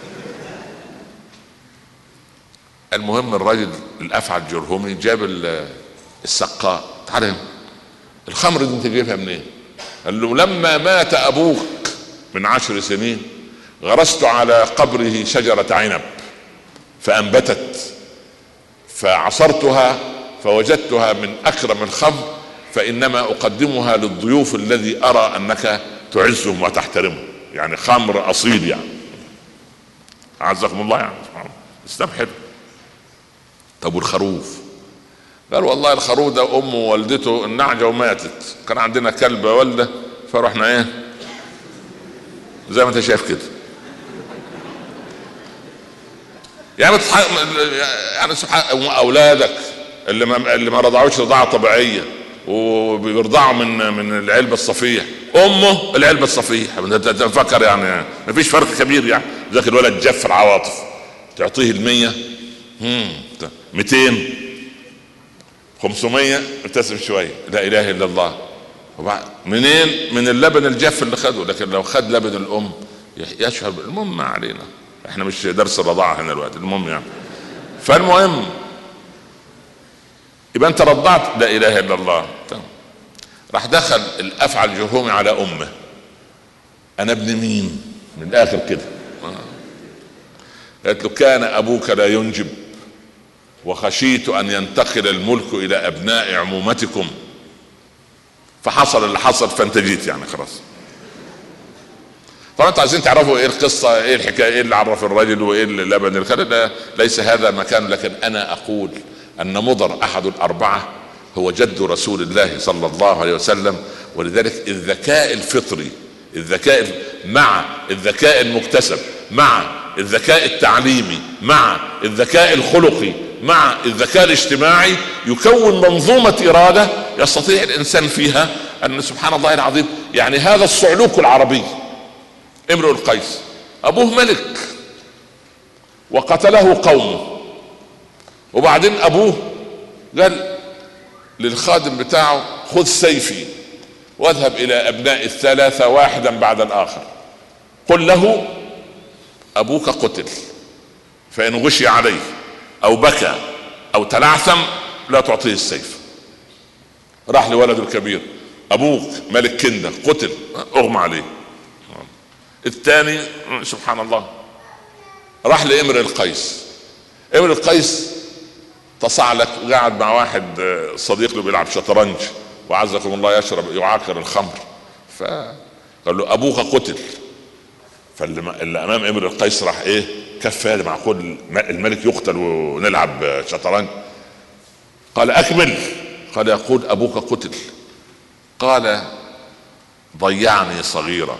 المهم الراجل الافعى الجرهمي جاب السقاء: تعال هنا، الخمر دي انت جايبها منين؟ قال له لما مات ابوك من 10 سنين غرست على قبره شجرة عنب فأنبتت، فعصرتها فوجدتها من أكرم الخمر، فإنما أقدمها للضيوف الذي أرى أنك تعزهم وتحترمهم. يعني خمر أصيل يعني، أعزكم الله يعني. اسلام حلو. طب والخروف؟ قال والله الخروف ده أمه ووالدته النعجة وماتت، كان عندنا كلبة والده فرحنا ايه زي ما انت شايف كده. يعني يعني سبحان اولادك اللي ما رضعوش رضاعه طبيعيه وبيرضعوا من العلبه الصفيح، امه العلبه الصفيح، تفكر يعني ما فيش فرق كبير. يعني ذاك الولد جف العواطف، تعطيه 100 200 500 ابتسم شويه، لا اله الا الله. منين؟ من اللبن الجاف اللي خده. لكن لو خد لبن الام يشعر. المهم ما علينا، احنا مش درس الرضاعه هنا الوقت. المهم يعني، فالمهم يبقى انت رضعت، لا اله الا الله. راح دخل الافعى الجرهومي على امه، انا ابن مين؟ من الاخر كده. قالت له كان ابوك لا ينجب وخشيت ان ينتقل الملك الى ابناء عمومتكم، فحصل اللي حصل فانت جيت يعني خلاص. طبعا انتوا عايزين تعرفوا ايه القصه، ايه الحكايه، ايه اللي عرف الرجل وايه اللبن الخلل، ليس هذا مكان. لكن انا اقول ان مضر احد الاربعه هو جد رسول الله صلى الله عليه وسلم. ولذلك الذكاء الفطري، مع الذكاء المكتسب، مع الذكاء التعليمي، مع الذكاء الخلقي، مع الذكاء الاجتماعي، يكون منظومة إرادة يستطيع الإنسان فيها أن سبحان الله العظيم. يعني هذا الصعلوك العربي امرؤ القيس أبوه ملك وقتله قومه، وبعدين أبوه قال للخادم بتاعه خذ سيفي واذهب إلى أبناء الثلاثة واحدا بعد الآخر، قل له أبوك قتل، فإن غشي عليه أو بكى أو تلعثم لا تعطيه السيف. راح لولده الكبير، أبوك ملك كندة قتل، أغمى عليه. الثاني سبحان الله راح لامرئ القيس. امرئ القيس تصعلك وقاعد مع واحد صديق له بيلعب شطرنج وعزكم الله يعاقر الخمر، فقال له أبوك قتل. فاللي امام امرئ القيس راح ايه، كف هذا معقول الملك يقتل ونلعب شطرنج؟ قال اكمل. قال يقول ابوك قتل. قال ضيعني صغيرا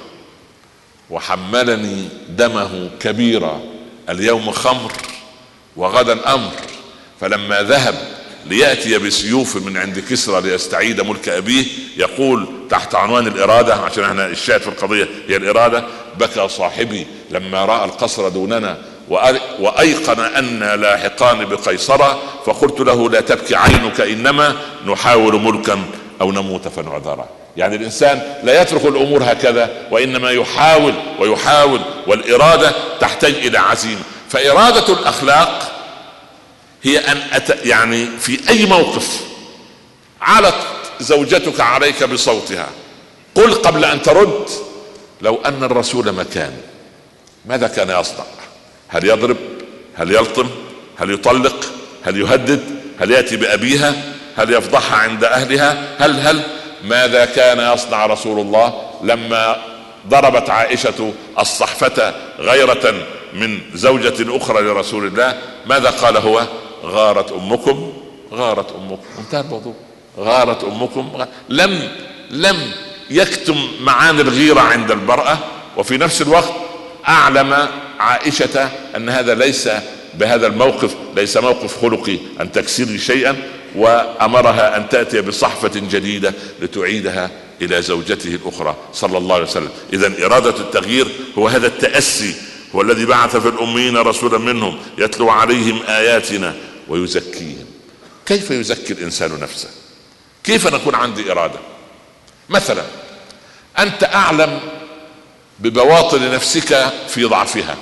وحملني دمه كبيرا، اليوم خمر وغدا امر، فلما ذهب ليأتي بسيوف من عند كسرى ليستعيد ملك أبيه، يقول تحت عنوان الإرادة، عشان احنا الشاهد في القضية هي الإرادة: بكى صاحبي لما رأى القصر دوننا وأيقن أن لاحقان بقيصرة، فقلت له لا تبكي عينك، إنما نحاول ملكا أو نموت فنعذرا. يعني الإنسان لا يترك الأمور هكذا، وإنما يحاول ويحاول، والإرادة تحتاج إلى عزيمة. فإرادة الأخلاق هي أن يعني في أي موقف علت زوجتك عليك بصوتها، قل قبل أن ترد: لو أن الرسول مكان ماذا كان يصنع؟ هل يضرب؟ هل يلطم؟ هل يطلق؟ هل يهدد؟ هل يأتي بأبيها؟ هل يفضحها عند أهلها؟ هل ماذا كان يصنع رسول الله لما ضربت عائشة الصحفة غيرة من زوجة أخرى لرسول الله؟ ماذا قال هو؟ غارت أمكم، غارت أمكم، انتهى الموضوع. غارت أمكم. لم يكتم معاني الغيرة عند المرأة، وفي نفس الوقت أعلم عائشة أن هذا ليس بهذا الموقف ليس موقف خلقي أن تكسري شيئا، وأمرها أن تأتي بصحفة جديدة لتعيدها إلى زوجته الأخرى صلى الله عليه وسلم. إذن إرادة التغيير هو هذا التأسي، هو الذي بعث في الأميين رسولا منهم يتلو عليهم آياتنا ويزكيهم. كيف يزكي الإنسان نفسه؟ كيف نكون عندي إرادة؟ مثلا أنت أعلم ببواطن نفسك في ضعفها،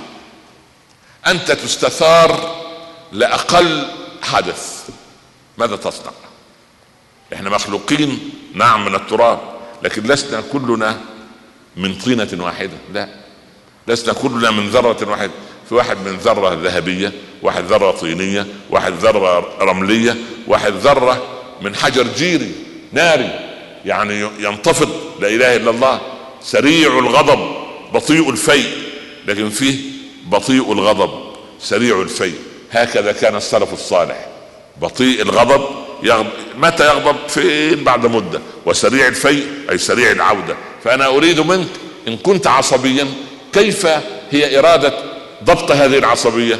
أنت تستثار لأقل حدث، ماذا تصنع؟ احنا مخلوقين نعم من التراب، لكن لسنا كلنا من طينة واحدة، لا، لسنا كلنا من ذرة واحدة. في واحد من ذرة ذهبية، واحد ذرة طينية، واحد ذرة رملية، واحد ذرة من حجر جيري ناري، يعني ينتفض، لا اله الا الله. سريع الغضب بطيء الفيء، لكن فيه بطيء الغضب سريع الفيء. هكذا كان السلف الصالح، بطيء الغضب متى يغضب؟ فين؟ بعد مدة. وسريع الفيء أي سريع العودة. فأنا أريد منك إن كنت عصبيا كيف هي إرادة ضبط هذه العصبية؟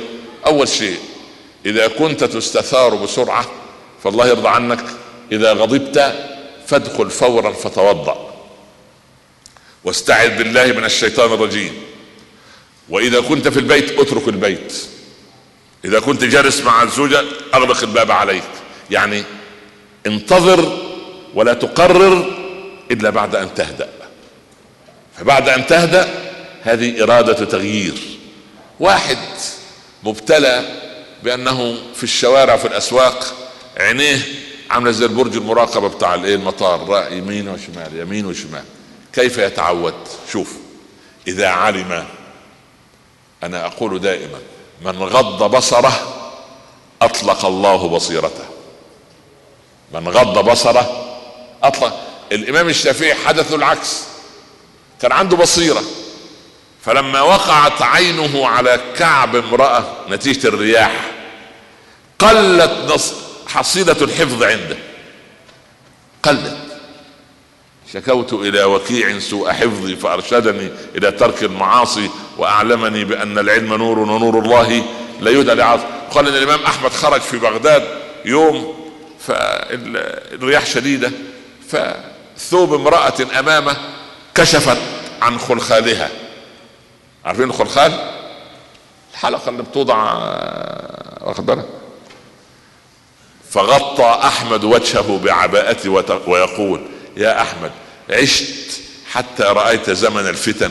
اول شيء اذا كنت تستثار بسرعة فالله يرضى عنك، اذا غضبت فادخل فورا فتوضأ واستعذ بالله من الشيطان الرجيم. واذا كنت في البيت اترك البيت، اذا كنت جالس مع الزوجة اغلق الباب عليك، يعني انتظر ولا تقرر الا بعد ان تهدأ. فبعد ان تهدأ هذه ارادة تغيير. واحد مبتلى بانه في الشوارع في الاسواق عينيه عامله زي البرج المراقبة بتاع المطار، يمين وشمال يمين وشمال، كيف يتعود؟ شوف، اذا علم، انا اقول دائما من غض بصره اطلق الله بصيرته. من غض بصره اطلق. الامام الشافعي حدث له العكس، كان عنده بصيرة، فلما وقعت عينه على كعب امرأة نتيجة الرياح قلت حصيلة الحفظ عنده، قلت. شكوت الى وكيع سوء حفظي فارشدني الى ترك المعاصي واعلمني بان العلم نور ونور الله لا يهدى لعاصي. قال ان الامام احمد خرج في بغداد يوم فالرياح شديدة، فثوب امرأة امامه كشفت عن خلخالها. عارفين الخلخال؟ الحلقة اللي بتوضع، واخد بالك؟ فغطى احمد وجهه بعباءته ويقول يا احمد عشت حتى رأيت زمن الفتن.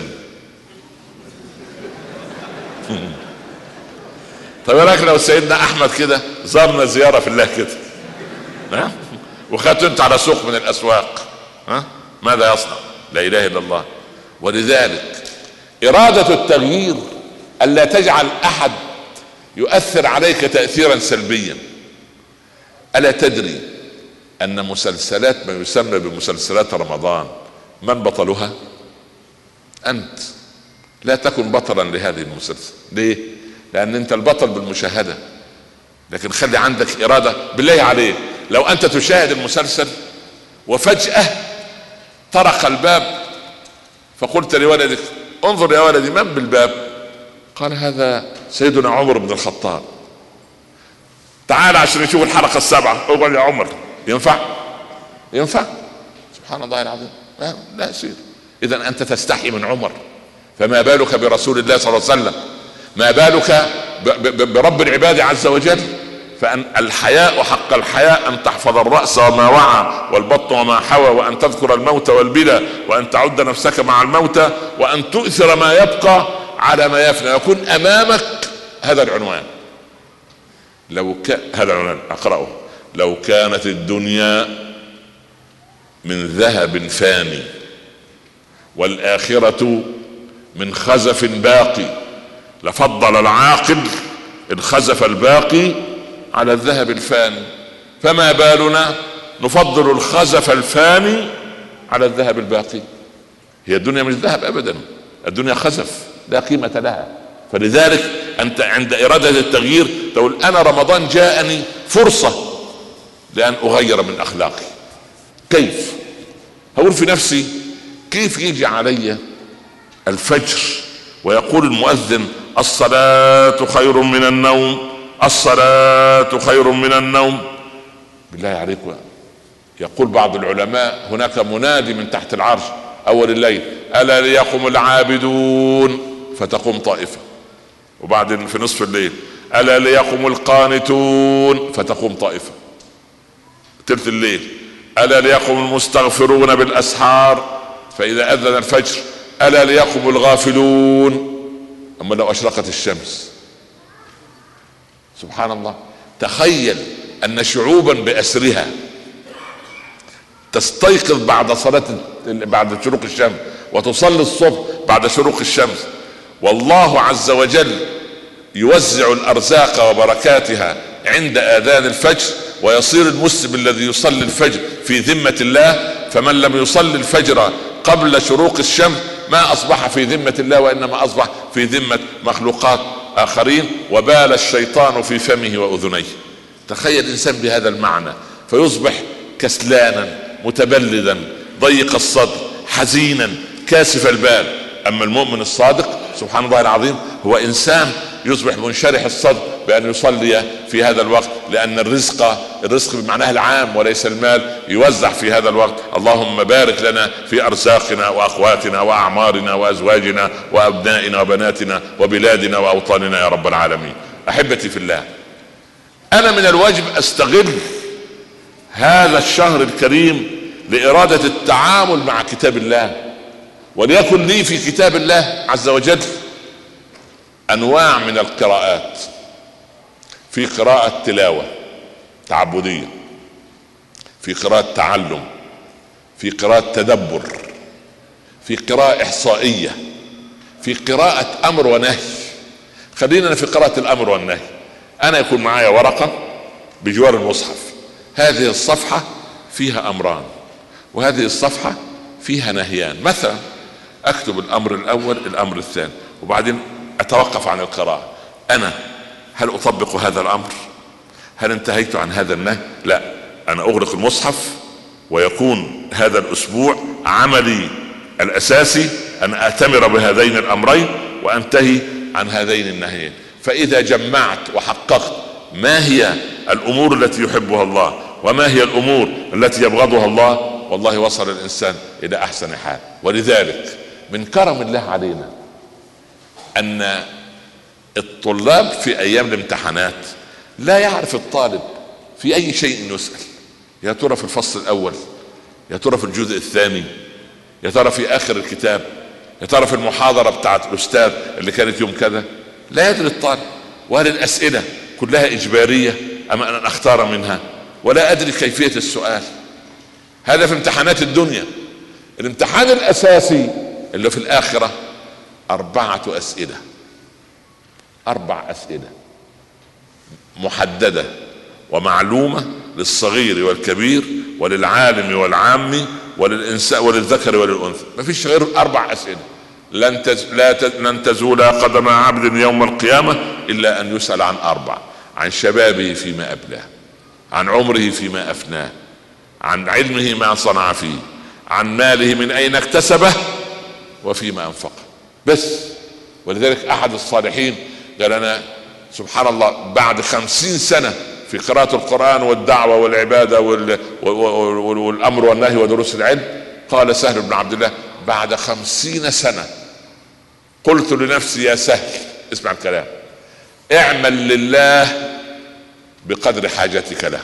طب ايه رايك لو سيدنا احمد كده زارنا زيارة في الله كده، ها، وخدت انت على سوق من الاسواق، ها، ماذا يصنع؟ لا اله الا الله. ولذلك ارادة التغيير الا تجعل احد يؤثر عليك تأثيرا سلبيا. الا تدري ان مسلسلات ما يسمى بمسلسلات رمضان من بطلها؟ انت. لا تكن بطلا لهذه المسلسل. ليه؟ لان انت البطل بالمشاهدة، لكن خلي عندك ارادة. بالله عليك لو انت تشاهد المسلسل وفجأة طرق الباب فقلت لولدك انظر يا ولدي من بالباب؟ قال هذا سيدنا عمر بن الخطاب، تعال عشان نشوف الحلقة 7. اقول يا عمر ينفع؟ ينفع؟ سبحان الله العظيم، لا يصير. اذا انت تستحي من عمر، فما بالك برسول الله صلى الله عليه وسلم؟ ما بالك برب العباد عز وجل؟ فأن الحياء حق الحياء أن تحفظ الرأس وما وعى والبطن وما حوى، وأن تذكر الموت والبلى، وأن تعد نفسك مع الموتى، وأن تؤثر ما يبقى على ما يفنى. يكون أمامك هذا العنوان. هذا العنوان أقرأه: لو كانت الدنيا من ذهب فاني والآخرة من خزف باقي لفضل العاقل الخزف الباقي على الذهب الفاني. فما بالنا نفضل الخزف الفاني على الذهب الباقي؟ هي الدنيا مش ذهب ابدا، الدنيا خزف لا قيمة لها. فلذلك انت عند ارادة التغيير تقول انا رمضان جاءني فرصة لان اغير من اخلاقي. كيف؟ هقول في نفسي كيف يجي علي الفجر ويقول المؤذن الصلاة خير من النوم، الصلاة خير من النوم. بالله عليكم، يقول بعض العلماء هناك منادي من تحت العرش اول الليل: الا ليقم العابدون، فتقوم طائفة. وبعدين في نصف الليل: الا ليقم القانتون، فتقوم طائفة. ثلث الليل: الا ليقم المستغفرون بالاسحار. فاذا اذن الفجر: الا ليقم الغافلون. اما لو اشرقت الشمس، سبحان الله. تخيل ان شعوبا باسرها تستيقظ بعد شروق الشمس وتصلي الصبح بعد شروق الشمس، والله عز وجل يوزع الارزاق وبركاتها عند اذان الفجر، ويصير المسلم الذي يصلي الفجر في ذمة الله. فمن لم يصلي الفجر قبل شروق الشمس ما اصبح في ذمة الله، وانما اصبح في ذمة مخلوقات اخرين، وبال الشيطان في فمه واذنيه. تخيل انسان بهذا المعنى فيصبح كسلانا متبلدا ضيق الصدر حزينا كاسف البال. اما المؤمن الصادق سبحان الله العظيم هو انسان يصبح منشرح الصدر بأن يصلي في هذا الوقت، لأن الرزق بمعناه العام وليس المال يوزع في هذا الوقت. اللهم بارك لنا في أرزاقنا وأخواتنا وأعمارنا وأزواجنا وأبنائنا وبناتنا وبلادنا وأوطاننا يا رب العالمين. أحبتي في الله، أنا من الواجب أستغل هذا الشهر الكريم لإرادة التعامل مع كتاب الله، وليكن لي في كتاب الله عز وجل أنواع من القراءات. في قراءة تلاوة تعبدية، في قراءة تعلم، في قراءة تدبر، في قراءة إحصائية، في قراءة أمر ونهي. خلينا في قراءة الأمر والنهي. أنا يكون معايا ورقة بجوار المصحف، هذه الصفحة فيها أمران وهذه الصفحة فيها نهيان. مثلا أكتب الأمر الأول الأمر الثاني وبعدين أتوقف عن القراءة. أنا هل أطبق هذا الأمر؟ هل انتهيت عن هذا النهي؟ لا، أنا أغلق المصحف ويكون هذا الأسبوع عملي الأساسي أن أأتمر بهذين الأمرين وأنتهي عن هذين النهيين. فإذا جمعت وحققت ما هي الأمور التي يحبها الله وما هي الأمور التي يبغضها الله، والله وصل الإنسان إلى أحسن حال. ولذلك من كرم الله علينا أن الطلاب في أيام الامتحانات لا يعرف الطالب في أي شيء يسأل، يا ترى في الفصل الأول، يا ترى في الجزء الثاني، يا ترى في آخر الكتاب، يا ترى في المحاضرة بتاعت الأستاذ اللي كانت يوم كذا. لا يدري الطالب. وهل الأسئلة كلها إجبارية أم أن أختار منها؟ ولا أدري كيفية السؤال. هذا في امتحانات الدنيا. الامتحان الأساسي اللي في الآخرة 4 أسئلة، 4 أسئلة محددة ومعلومة للصغير والكبير وللعالم والعامي وللإنسان وللذكر وللأنثى. ما فيش غير 4 أسئلة. لن تزول قدم عبد يوم القيامة إلا أن يسأل عن 4: عن شبابه فيما أبلاه، عن عمره فيما أفناه، عن علمه ما صنع فيه، عن ماله من أين اكتسبه، وفيما أنفقه. بس. ولذلك أحد الصالحين قال: أنا سبحان الله بعد 50 سنة في قراءة القرآن والدعوة والعبادة والأمر والنهي ودروس العلم، قال سهل بن عبد الله: بعد 50 سنة قلت لنفسي يا سهل، اسمع الكلام، اعمل لله بقدر حاجتك له،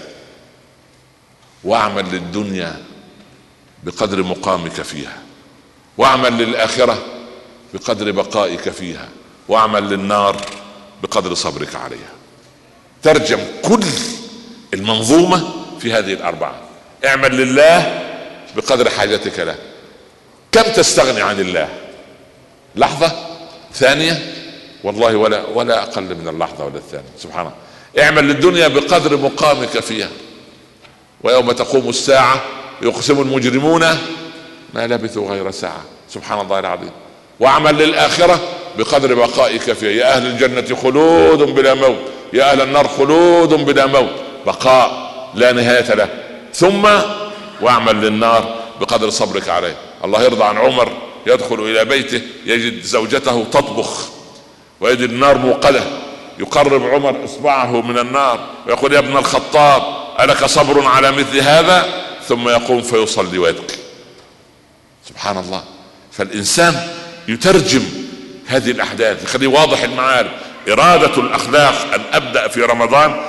واعمل للدنيا بقدر مقامك فيها، واعمل للآخرة بقدر بقائك فيها، واعمل للنار بقدر صبرك عليها. ترجم كل المنظومة في هذه ال4: اعمل لله بقدر حاجتك له. كم تستغني عن الله؟ لحظة، ثانية، والله ولا أقل من اللحظة ولا الثانية. سبحان الله. اعمل للدنيا بقدر مقامك فيها، ويوم تقوم الساعة يقسم المجرمون ما لبثوا غير ساعة. سبحان الله العظيم. واعمل للآخرة بقدر بقائك فيها. يا أهل الجنة خلود بلا موت، يا أهل النار خلود بلا موت، بقاء لا نهاية له. ثم واعمل للنار بقدر صبرك عليه. الله يرضى عن عمر يدخل إلى بيته يجد زوجته تطبخ ويجد النار موقدة، يقرب عمر إصبعه من النار ويقول: يا ابن الخطاب ألك صبر على مثل هذا؟ ثم يقوم فيصلي ويبكي. سبحان الله. فالإنسان يترجم هذه الأحداث، يخليه واضح المعارف. إرادة الأخلاق أن أبدأ في رمضان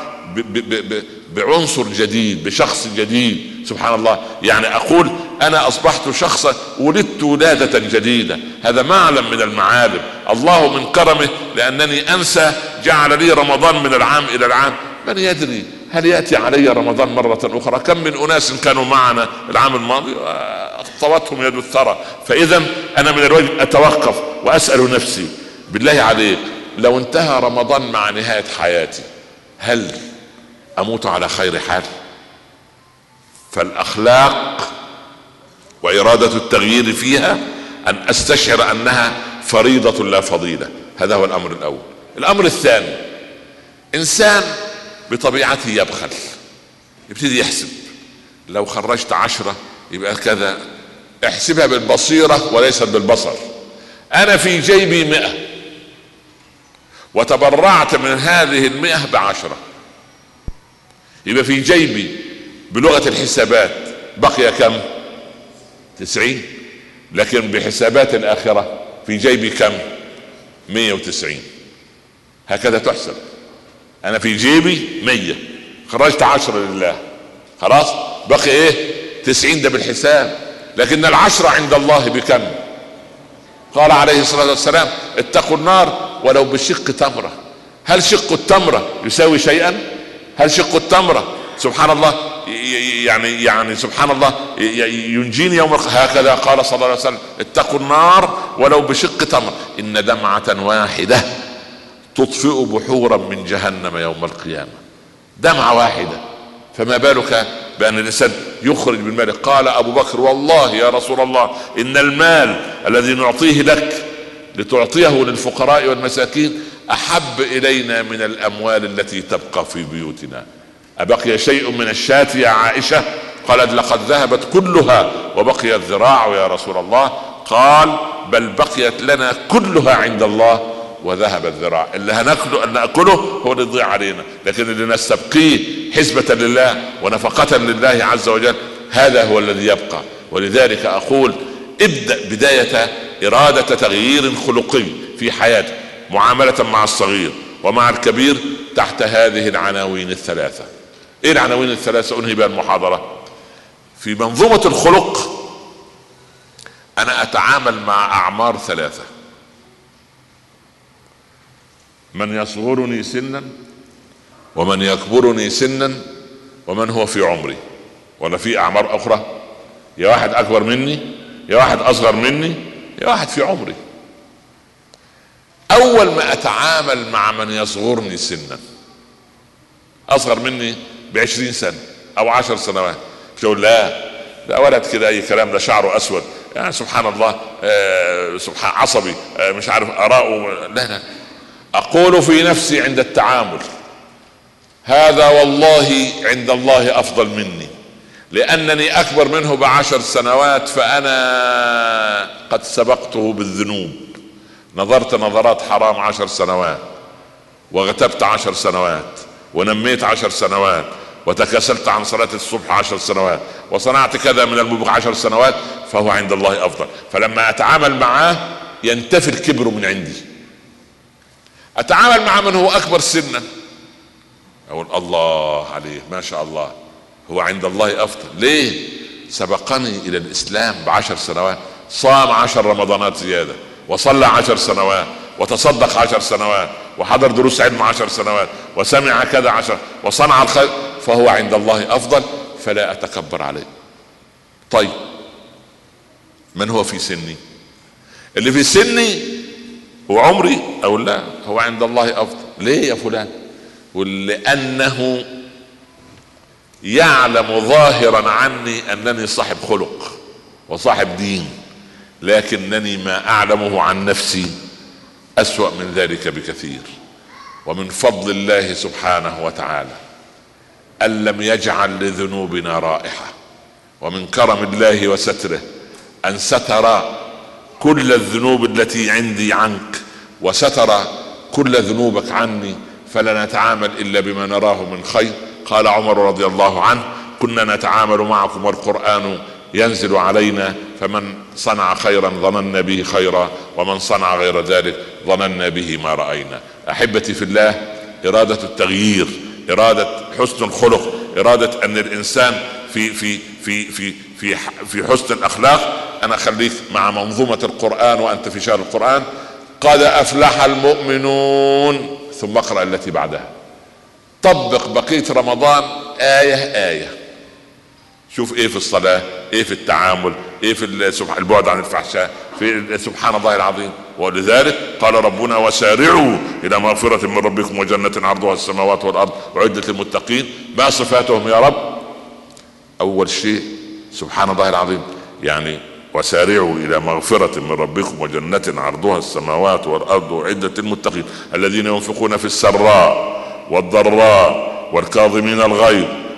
بعنصر جديد، بشخص جديد. سبحان الله. يعني أقول أنا أصبحت شخصا، ولدت ولادة جديدة. هذا معلم من المعالم. الله من كرمه لأنني أنسى جعل لي رمضان من العام إلى العام. من يدري هل يأتي علي رمضان مرة أخرى؟ كم من أناس كانوا معنا العام الماضي طوتهم يد الثرى. فإذا أنا من الواجب أتوقف وأسأل نفسي: بالله عليك، لو انتهى رمضان مع نهاية حياتي هل أموت على خير حال؟ فالأخلاق وإرادة التغيير فيها أن أستشعر أنها فريضة لا فضيلة. هذا هو الأمر الأول. الأمر الثاني: إنسان بطبيعته يبخل، يبتدي يحسب لو خرجت 10 يبقى كذا. احسبها بالبصيرة وليس بالبصر. أنا في جيبي 100 وتبرعت من هذه 100 ب10، يبقى في جيبي بلغة الحسابات بقي كم؟ 90. لكن بحسابات الآخرة في جيبي كم؟ 190. هكذا تحسب. أنا في جيبي 100، خرجت 10 لله، خلاص بقي ايه؟ 90. ده بالحساب. لكن 10 عند الله بكم؟ قال عليه الصلاة والسلام: اتقوا النار ولو بشق تمرة. هل شق التمرة يساوي شيئا؟ هل شق التمرة سبحان الله يعني سبحان الله ينجيني يوم هكذا قال صلى الله عليه وسلم: اتقوا النار ولو بشق تمرة، إن دمعة واحدة تطفئ بحورا من جهنم يوم القيامة. دمعة واحدة، فما بالك بأن الإنسان يخرج من ماله؟ قال أبو بكر: والله يا رسول الله إن المال الذي نعطيه لك لتعطيه للفقراء والمساكين أحب إلينا من الأموال التي تبقى في بيوتنا. أبقي شيء من الشاة يا عائشة؟ قالت: لقد ذهبت كلها وبقي الذراع يا رسول الله. قال: بل بقيت لنا كلها عند الله وذهب الذراع. اللي نأكله هو اللي يضيع علينا، لكن اللي نستبقيه حسبة لله ونفقة لله عز وجل هذا هو الذي يبقى. ولذلك أقول: ابدأ بداية إرادة تغيير خلقي في حياتك، معاملة مع الصغير ومع الكبير تحت هذه العناوين الثلاثة. ايه العناوين الثلاثة؟ انهي بها المحاضرة. في منظومة الخلق انا اتعامل مع اعمار ثلاثة: من يصغرني سنا، ومن يكبرني سنا، ومن هو في عمري. ولا في اعمار اخرى؟ يا واحد اكبر مني، يا واحد اصغر مني، يا واحد في عمري. اول ما اتعامل مع من يصغرني سنا، اصغر مني ب20 سنة او 10 سنوات، تقول لا ولد كده اي كلام، ده شعره اسود يعني سبحان الله، سبحان عصبي، مش عارف اراءه. لا، اقول في نفسي عند التعامل: هذا والله عند الله افضل مني، لانني اكبر منه ب10 سنوات، فانا قد سبقته بالذنوب. نظرت نظرات حرام 10 سنوات، واغتبت 10 سنوات، ونميت 10 سنوات، وتكاسلت عن صلاة الصبح 10 سنوات، وصنعت كذا من المبوح 10 سنوات، فهو عند الله افضل. فلما اتعامل معاه ينتفي الكبر من عندي. اتعامل مع من هو اكبر سنا، اقول: الله عليه ما شاء الله، هو عند الله افضل. ليه؟ سبقني الى الاسلام ب10 سنوات، صام 10 رمضانات زيادة، وصلى 10 سنوات، وتصدق 10 سنوات، وحضر دروس علم 10 سنوات، وسمع كذا 10، وصنع الخير، فهو عند الله افضل، فلا اتكبر عليه. طيب من هو في سني؟ اللي في سني وعمري او لا، هو عند الله افضل. ليه يا فلان؟ ولانه يعلم ظاهرا عني انني صاحب خلق وصاحب دين، لكنني ما اعلمه عن نفسي اسوأ من ذلك بكثير. ومن فضل الله سبحانه وتعالى ان لم يجعل لذنوبنا رائحة، ومن كرم الله وستره ان ستر كل الذنوب التي عندي عنك، وستر كل ذنوبك عني، فلا نتعامل الا بما نراه من خير. قال عمر رضي الله عنه: كنا نتعامل معكم والقرآن ينزل علينا، فمن صنع خيرا ظننا به خيرا، ومن صنع غير ذلك ظننا به ما رأينا. احبتي في الله، ارادة التغيير، ارادة حسن الخلق، ارادة ان الانسان في في في في في في حسن الاخلاق. انا خليك مع منظومة القرآن، وانت في شهر القرآن. قد افلح المؤمنون، ثم اقرأ التي بعدها. طبق بقية رمضان آية آية. شوف ايه في الصلاة، ايه في التعامل، ايه في البعد عن الفحشاء، في سبحان الله العظيم. ولذلك قال ربنا: وسارعوا الى مغفرة من ربكم وجنة عرضها السماوات والارض وعدة للمتقين. ما صفاتهم يا رب؟ اول شيء سبحان الله العظيم، يعني وسارعوا الى مغفرة من ربكم وجنة عرضها السماوات والارض وعدة للمتقين الذين ينفقون في السراء والضراء والكاظمين الغيظ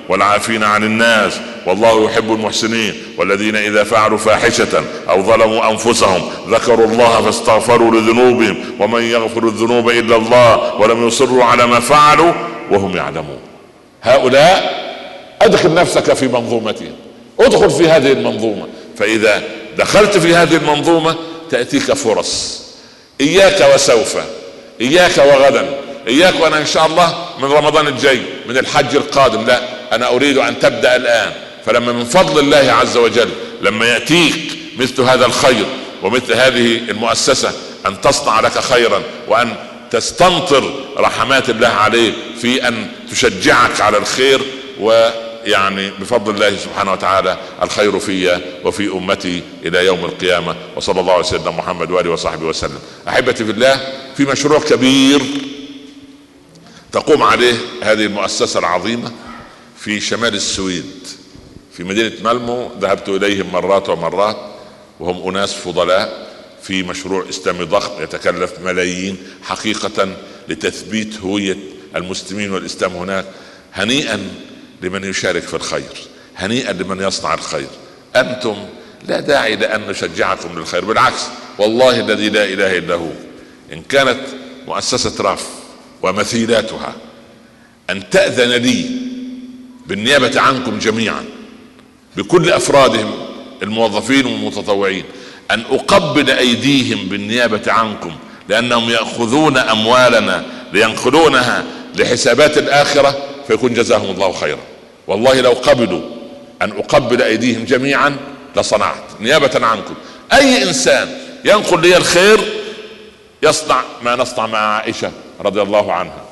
والعافين عن الناس والله يحب المحسنين. والذين إذا فعلوا فاحشة أو ظلموا أنفسهم ذكروا الله فاستغفروا لذنوبهم ومن يغفر الذنوب إلا الله ولم يصروا على ما فعلوا وهم يعلمون. هؤلاء أدخل نفسك في منظومتهم، ادخل في هذه المنظومة، فإذا دخلت في هذه المنظومة تأتيك فرص. إياك وسوف، إياك وغدا، إياك وأنا إن شاء الله من رمضان الجاي، من الحج القادم، لا، أنا أريد أن تبدأ الآن. فلما من فضل الله عز وجل لما يأتيك مثل هذا الخير ومثل هذه المؤسسة أن تصنع لك خيرا وأن تستمطر رحمات الله عليك في أن تشجعك على الخير، ويعني بفضل الله سبحانه وتعالى الخير في وفي أمتي إلى يوم القيامة. وصلى الله على سيدنا محمد وآله وصحبه وسلم. أحبتي في الله، في مشروع كبير تقوم عليه هذه المؤسسة العظيمة في شمال السويد في مدينة مالمو. ذهبت إليهم مرات ومرات وهم أناس فضلاء في مشروع إسلامي ضخم يتكلف ملايين حقيقة لتثبيت هوية المسلمين والإسلام هناك. هنيئا لمن يشارك في الخير، هنيئا لمن يصنع الخير. أنتم لا داعي لأن نشجعكم للخير، بالعكس والله الذي لا إله إلا هو، إن كانت مؤسسة رف ومثيلاتها أن تأذن لي بالنيابة عنكم جميعا بكل أفرادهم الموظفين والمتطوعين أن أقبل أيديهم بالنيابة عنكم، لأنهم يأخذون أموالنا لينقلونها لحسابات الآخرة، فيكون جزاهم الله خيرا. والله لو قبلوا أن أقبل أيديهم جميعا لصنعت نيابة عنكم. أي إنسان ينقل لي الخير يصنع ما نصنع مع عائشة رضي الله عنها.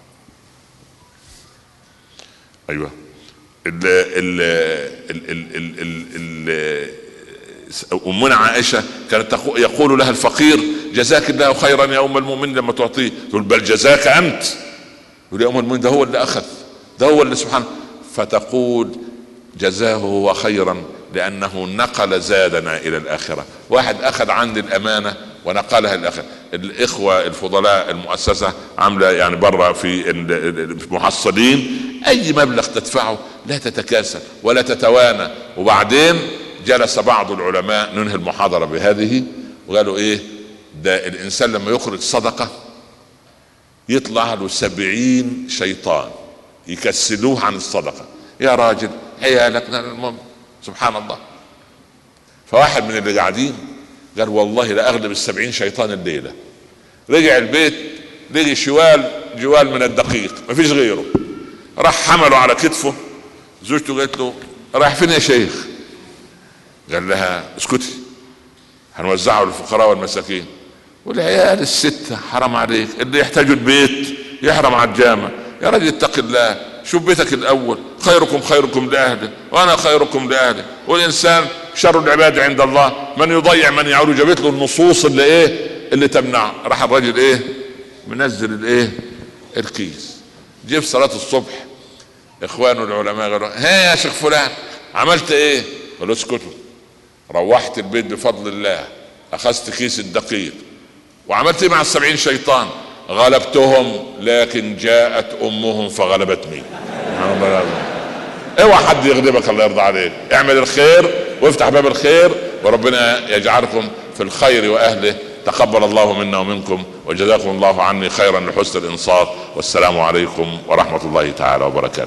أيوة، أمنا عائشة كانت يقول لها الفقير جزاك الله خيرا يا أم المؤمنين لما تعطيه، تقول بل جزاك أنت. يقول يا أم المؤمنين ده هو اللي أخذ، ده هو اللي سبحانه. فتقول جزاه هو خيرا لأنه نقل زادنا إلى الآخرة. واحد أخذ عندي الأمانة ونقلها الآخرة. الإخوة الفضلاء المؤسسة عاملة يعني برا في المحصلين أي مبلغ تدفعه لا تتكاسل ولا تتوانى. وبعدين جلس بعض العلماء ننهي المحاضرة بهذه وقالوا إيه ده الإنسان لما يخرج صدقة يطلع له 70 شيطان يكسلوه عن الصدقة. يا راجل عيالك سبحان الله. فواحد من اللي قاعدين قال والله لا أغلب 70 شيطان الليلة. رجع البيت لقي جوال من الدقيق ما فيش غيره، راح حمله على كتفه. زوجته قالت له رايح فين يا شيخ؟ قال لها اسكتي هنوزعه للفقراء والمساكين. والعيال الستة حرام عليك، اللي يحتاجوا البيت يحرم على الجامع. يا راجل اتق الله، شوف بيتك الأول، خيركم خيركم لأهله وأنا خيركم لأهله، والإنسان شر العباد عند الله من يضيع من يعود. جابت له النصوص اللي تمنع. راح الرجل منزل الكيس. جيب صلاة الصبح اخوانه العلماء قالوا ها يا شيخ فلان عملت ايه؟ قالوا اسكتوا. روحت البيت بفضل الله، اخذت كيس الدقيق وعملت ايه مع 70 شيطان؟ غلبتهم لكن جاءت امهم فغلبتني. اوعى حد يغلبك، الله يرضى عليك. اعمل الخير وافتح باب الخير وربنا يجعلكم في الخير واهله. تقبل الله منا ومنكم وجزاكم الله عني خيرا لحسن الانصات. والسلام عليكم ورحمة الله تعالى وبركاته.